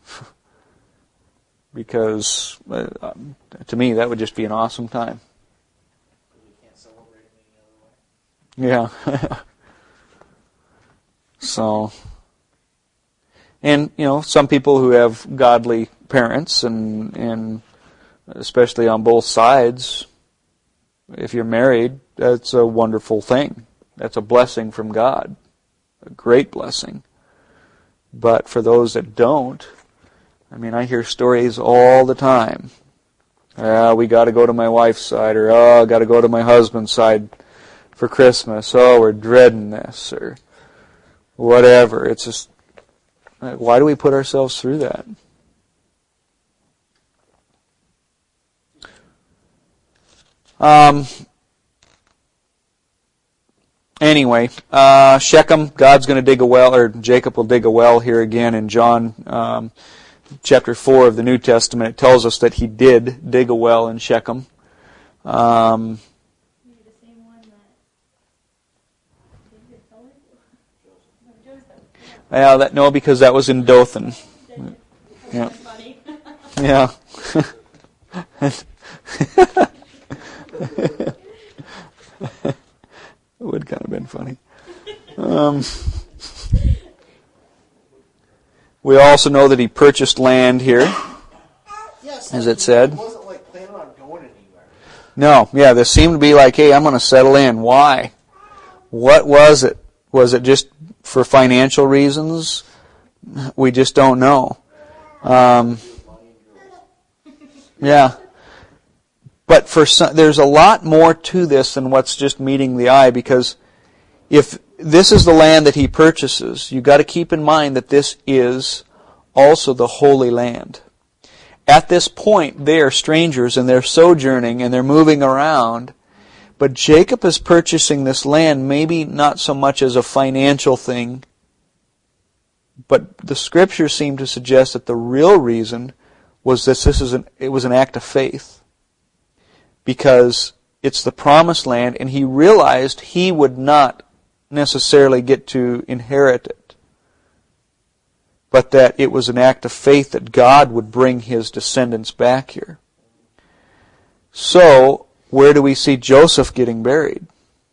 Because, to me, that would just be an awesome time. You can't celebrate it any other way. Yeah. So, and, some people who have godly parents and especially on both sides, if you're married, that's a wonderful thing. That's a blessing from God. A great blessing. But for those that don't, I hear stories all the time. We got to go to my wife's side, or I got to go to my husband's side for Christmas. We're dreading this, or whatever. It's just, why do we put ourselves through that? Anyway, Shechem, God's going to dig a well, or Jacob will dig a well here again in John chapter 4 of the New Testament. It tells us that he did dig a well in Shechem. Maybe the same one that David fell into. Joseph. No, because that was in Dothan. Yeah. That's funny. Yeah. It would kind of been funny. We also know that he purchased land here, Yes, as it said. He wasn't planning on going anywhere. No, yeah, this seemed to be like, hey, I'm going to settle in. Why? What was it? Was it just for financial reasons? We just don't know. Yeah. But there's a lot more to this than what's just meeting the eye, because if this is the land that he purchases, you've got to keep in mind that this is also the Holy Land. At this point, they are strangers and they're sojourning and they're moving around. But Jacob is purchasing this land maybe not so much as a financial thing, but the Scriptures seem to suggest that the real reason was that it was an act of faith. Because it's the promised land, and he realized he would not necessarily get to inherit it. but that it was an act of faith that God would bring his descendants back here. So, where do we see Joseph getting buried?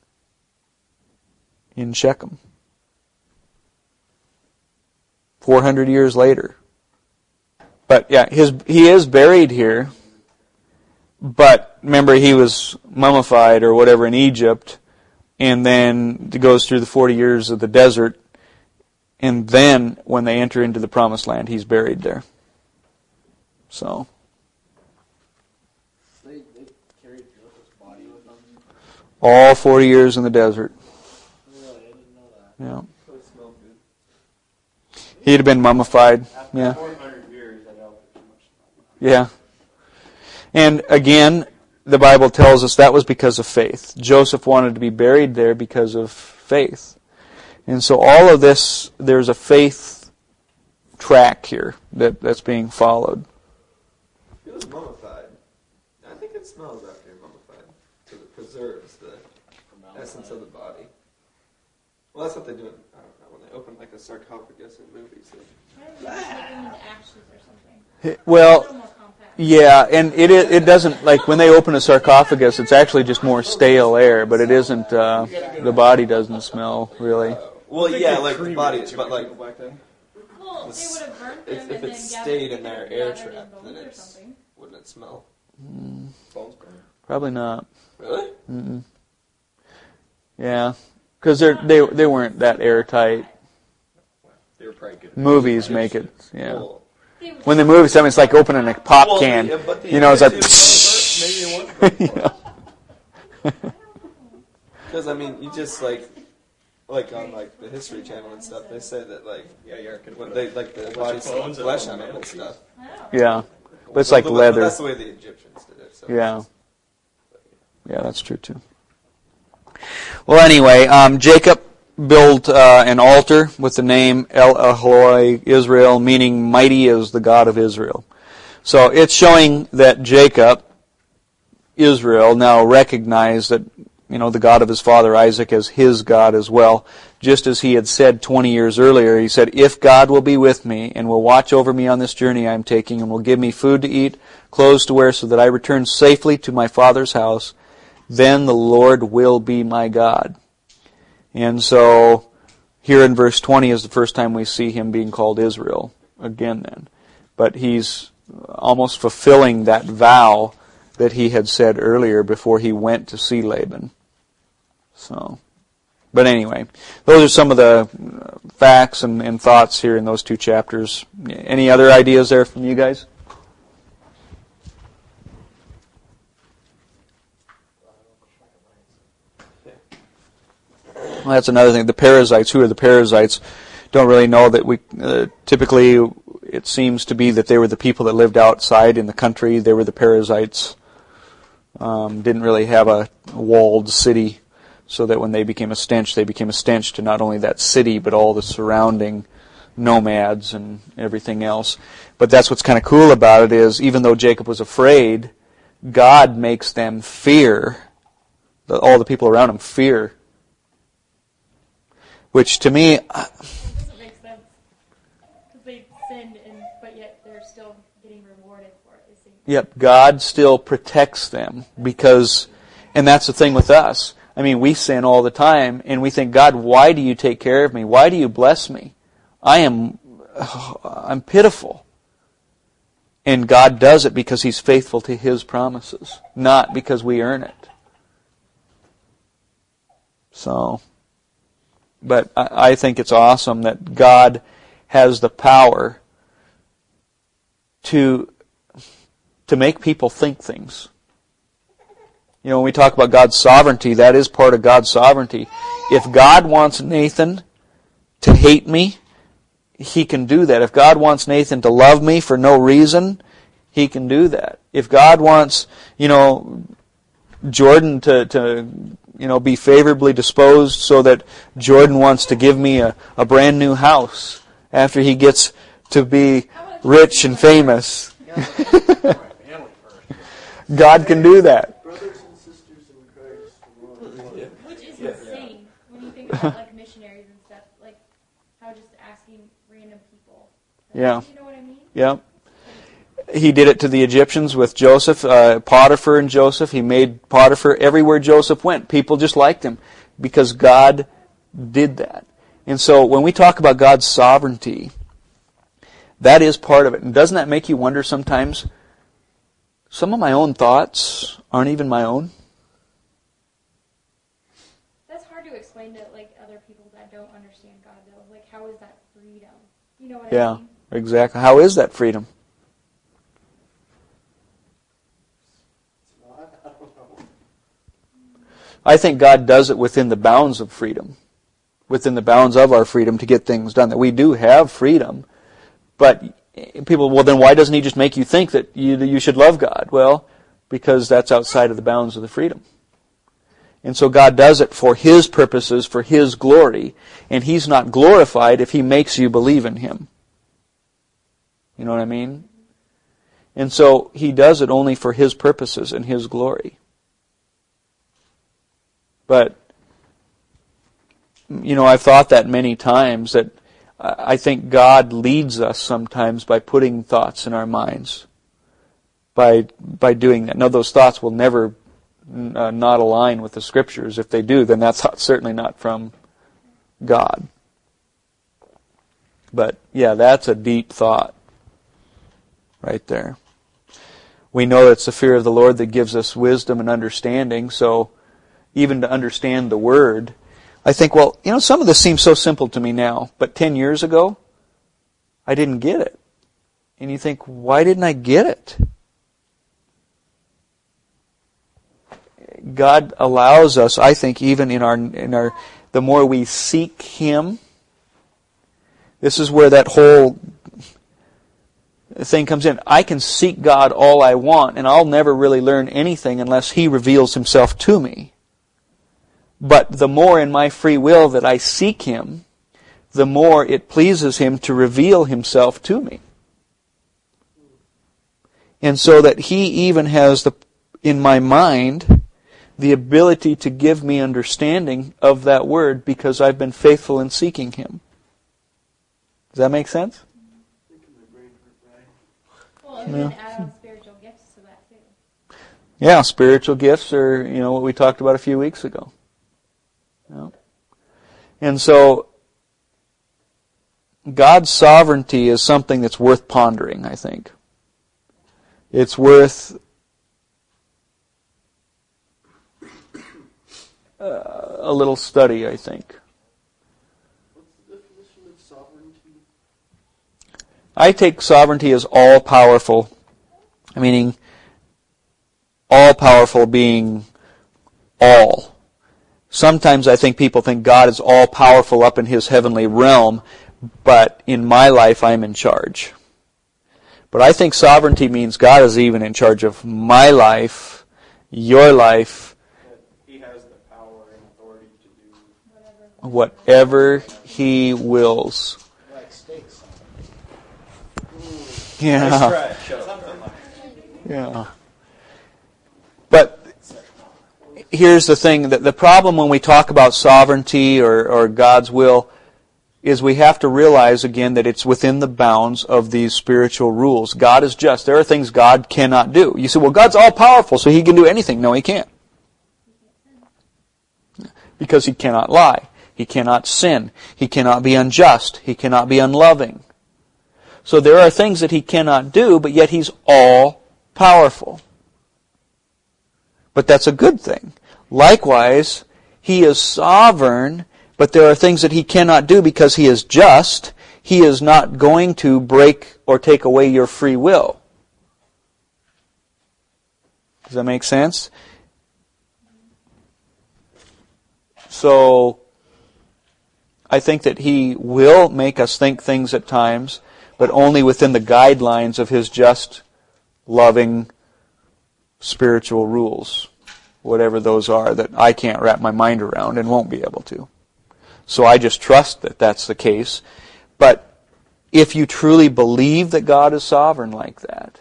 In Shechem. 400 years later. But yeah, he is buried here. But remember, he was mummified or whatever in Egypt, and then it goes through the 40 years of the desert, and then when they enter into the promised land, he's buried there. So. They carried Joseph's body with them? All 40 years in the desert. Really? I didn't know that. Yeah. It smelled good. He'd have been mummified. After Yeah. 400 years, I doubt there's too much. Yeah. And again, the Bible tells us that was because of faith. Joseph wanted to be buried there because of faith. And so all of this, there's a faith track here that's being followed. It was mummified. I think it smells after you're mummified because it preserves the essence of the body. Well, that's what they do. I don't know, when they open like a sarcophagus in movies. Why don't you just make them into ashes or something? Well, A little more compact. yeah, and it doesn't, like when they open a sarcophagus, it's actually just more stale air, but it isn't, the body doesn't smell really. Well, yeah, like the body, but like Back then? Well, they would have burnt them if and it then stayed in their air gathered trap, in then bones or it's something. wouldn't it smell? Bones burn. Probably not. Really? Mm-mm. Yeah, because they weren't that airtight. They were probably good. Movies make it, yeah. Well, They would When they move something, it's like opening a pop can. yeah, but the You know, it's like, Egyptians were maybe it was. you know. Because I mean, you just like on like the History Channel and stuff, they say that like Yeah, you're gonna when put they like the bodies still have flesh on them and stuff. Yeah, but it's like But leather. that's the way the Egyptians did it. So Yeah. Yeah, that's true too. Well, anyway, Jacob built an altar with the name El Elohai Israel, meaning mighty is the God of Israel. So it's showing that Jacob, Israel, now recognized that, you know, the God of his father Isaac as his God as well. Just as he had said 20 years earlier, he said, if God will be with me and will watch over me on this journey I am taking and will give me food to eat, clothes to wear, so that I return safely to my father's house, then the Lord will be my God. And so here in verse 20 is the first time we see him being called Israel again then. But he's almost fulfilling that vow that he had said earlier before he went to see Laban. So, but anyway, those are some of the facts and thoughts here in those two chapters. Any other ideas there from you guys? Well, that's another thing. The Perizzites, who are the Perizzites? Don't really know that we, typically it seems to be that they were the people that lived outside in the country. They were the Perizzites. Didn't really have a walled city, so that when they became a stench to not only that city, but all the surrounding nomads and everything else. But that's what's kind of cool about it is, even though Jacob was afraid, God makes them fear, all the people around him fear. Which to me, It doesn't make sense. Because they sinned, but yet they're still getting rewarded for it. It seems. yep, God still protects them because, and that's the thing with us. I mean, we sin all the time, and we think, God, why do you take care of me? Why do you bless me? I'm pitiful. And God does it because He's faithful to His promises, not because we earn it. So, but I think it's awesome that God has the power to make people think things. You know, when we talk about God's sovereignty, that is part of God's sovereignty. If God wants Nathan to hate me, He can do that. If God wants Nathan to love me for no reason, He can do that. If God wants, Jordan to be favorably disposed so that Jordan wants to give me a brand new house after he gets to be rich and famous, God can do that. Brothers and sisters in Christ. Which is insane when you think about like missionaries and stuff, like how just asking random people Yeah. You know what I mean? Yeah. He did it to the Egyptians with Joseph, Potiphar and Joseph. He made Potiphar everywhere Joseph went. People just liked him because God did that. And so when we talk about God's sovereignty, that is part of it. And doesn't that make you wonder sometimes, some of my own thoughts aren't even my own? That's hard to explain to like other people that don't understand God though. Like how is that freedom? You know what I mean? Exactly. How is that freedom? I think God does it within the bounds of freedom, within the bounds of our freedom to get things done. That we do have freedom, but people, well, then why doesn't He just make you think that you should love God? Well, because that's outside of the bounds of the freedom. And so God does it for His purposes, for His glory, and He's not glorified if He makes you believe in Him. You know what I mean? And so He does it only for His purposes and His glory. But, you know, I've thought that many times, that I think God leads us sometimes by putting thoughts in our minds, by doing that. Now, those thoughts will never not align with the Scriptures. If they do, then that's certainly not from God. But, yeah, that's a deep thought right there. We know that it's the fear of the Lord that gives us wisdom and understanding, so even to understand the Word, I think, well, you know, some of this seems so simple to me now, but 10 years ago, I didn't get it. And you think, why didn't I get it? God allows us, I think, even in our the more we seek Him, this is where that whole thing comes in. I can seek God all I want, and I'll never really learn anything unless He reveals Himself to me. But the more in my free will that I seek Him, the more it pleases Him to reveal Himself to me. And so that He even has in my mind the ability to give me understanding of that Word because I've been faithful in seeking Him. Does that make sense? Well, and then add on spiritual gifts to that too. Yeah, spiritual gifts are, you know, what we talked about a few weeks ago. Yeah. And so, God's sovereignty is something that's worth pondering, I think. It's worth a little study, I think. What's the definition of sovereignty? I take sovereignty as all-powerful, meaning all-powerful being all. Sometimes I think people think God is all-powerful up in His heavenly realm, but in my life I'm in charge. But I think sovereignty means God is even in charge of my life, your life. He has the power and authority to do whatever He wills. Like steaks. Yeah. Nice try. Shut up. Yeah. But here's the thing, that the problem when we talk about sovereignty or God's will is we have to realize again that it's within the bounds of these spiritual rules. God is just. There are things God cannot do. You say, well, God's all-powerful, so He can do anything. No, He can't. Because He cannot lie. He cannot sin. He cannot be unjust. He cannot be unloving. So there are things that He cannot do, but yet He's all-powerful. But that's a good thing. Likewise, He is sovereign, but there are things that He cannot do because He is just. He is not going to break or take away your free will. Does that make sense? So, I think that He will make us think things at times, but only within the guidelines of His just, loving, spiritual rules, whatever those are that I can't wrap my mind around and won't be able to. So I just trust that that's the case. But if you truly believe that God is sovereign like that,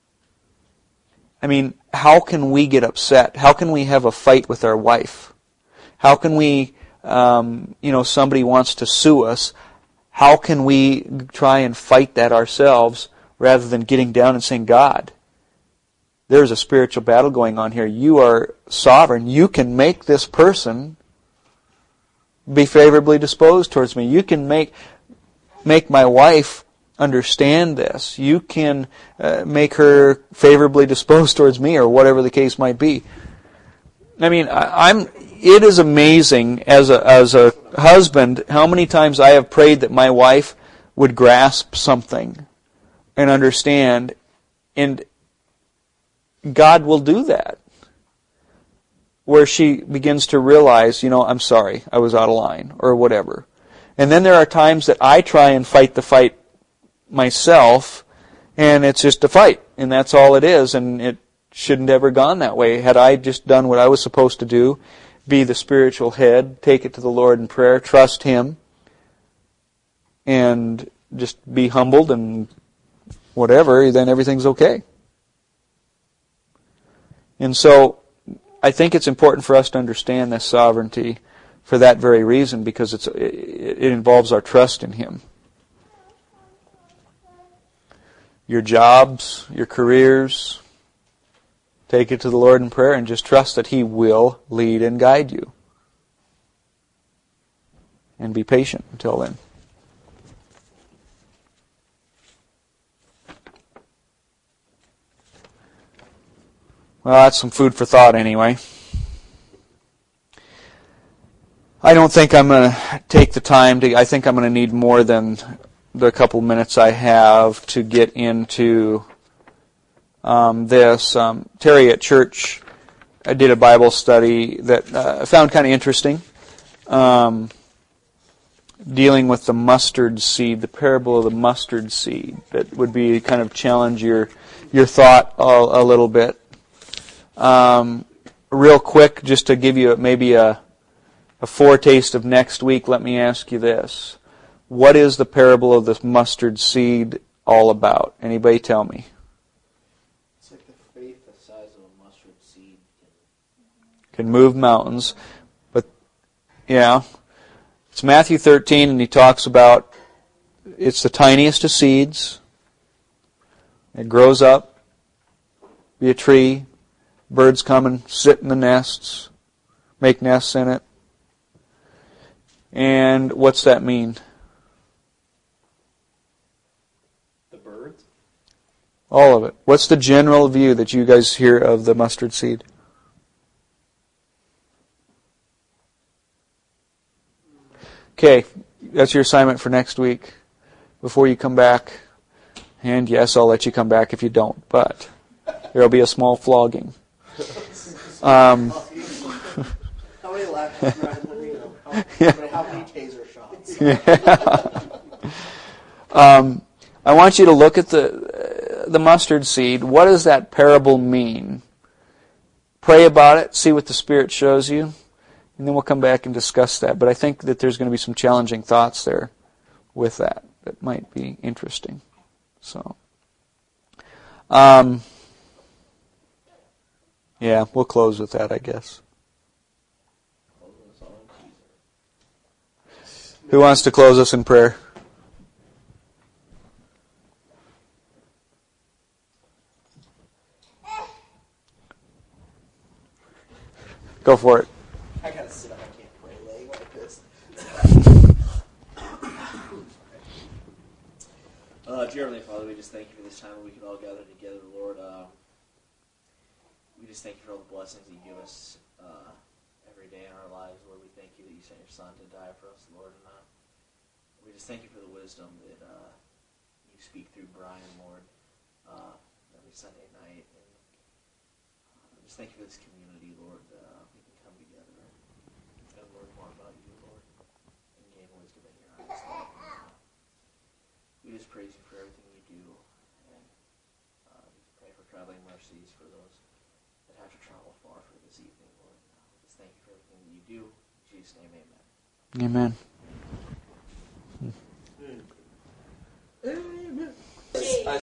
I mean, how can we get upset? How can we have a fight with our wife? How can we, somebody wants to sue us? how can we try and fight that ourselves rather than getting down and saying, God, there's a spiritual battle going on here. You are sovereign. You can make this person be favorably disposed towards me. You can make my wife understand this. You can make her favorably disposed towards me, or whatever the case might be. I mean, it is amazing as a husband how many times I have prayed that my wife would grasp something and understand, and God will do that. Where she begins to realize, I'm sorry, I was out of line, or whatever. And then there are times that I try and fight the fight myself, and it's just a fight, and that's all it is, and it shouldn't have ever gone that way. Had I just done what I was supposed to do, be the spiritual head, take it to the Lord in prayer, trust Him, and just be humbled and whatever, then everything's okay. And so, I think it's important for us to understand this sovereignty for that very reason, because it involves our trust in Him. Your jobs, your careers, take it to the Lord in prayer and just trust that He will lead and guide you. And be patient until then. Well, that's some food for thought anyway. I don't think I'm going to take the time I think I'm going to need more than the couple minutes I have to get into this. Terry at church, I did a Bible study that I found kind of interesting, dealing with the mustard seed, the parable of the mustard seed. That would be kind of challenge your thought a little bit. Real quick, just to give you maybe a foretaste of next week, let me ask you this. What is the parable of this mustard seed all about? Anybody tell me? It's like the faith the size of a mustard seed Can move mountains. But, yeah. It's Matthew 13, and he talks about it's the tiniest of seeds. It grows up, be a tree. Birds come and sit in the nests, make nests in it. And what's that mean? The birds? All of it. What's the general view that you guys hear of the mustard seed? Okay, that's your assignment for next week. Before you come back, and yes, I'll let you come back if you don't, but there will be a small flogging. How many laps do how many taser shots? I want you to look at the mustard seed. What does that parable mean? Pray about it, see what the Spirit shows you, and then we'll come back and discuss that. But I think that there's going to be some challenging thoughts there with that might be interesting. So, yeah, we'll close with that, I guess. Who wants to close us in prayer? Go for it. I gotta sit up. I can't pray laying like this. Dear Heavenly Father, we just thank you for this time when we can all gather together, Lord. We just thank you for all the blessings that you give us every day in our lives, Lord. We thank you that you sent your Son to die for us, Lord. And we just thank you for the wisdom that you speak through Brian, Lord, every Sunday night. And just thank you for this community, Lord. We can come together and learn more about you, Lord, and gain wisdom in your eyes, Lord. We just praise you for everything you do, and pray for traveling mercies for those that have to travel far for this evening, Lord. Just thank you for everything that you do. In Jesus' name, amen. Amen.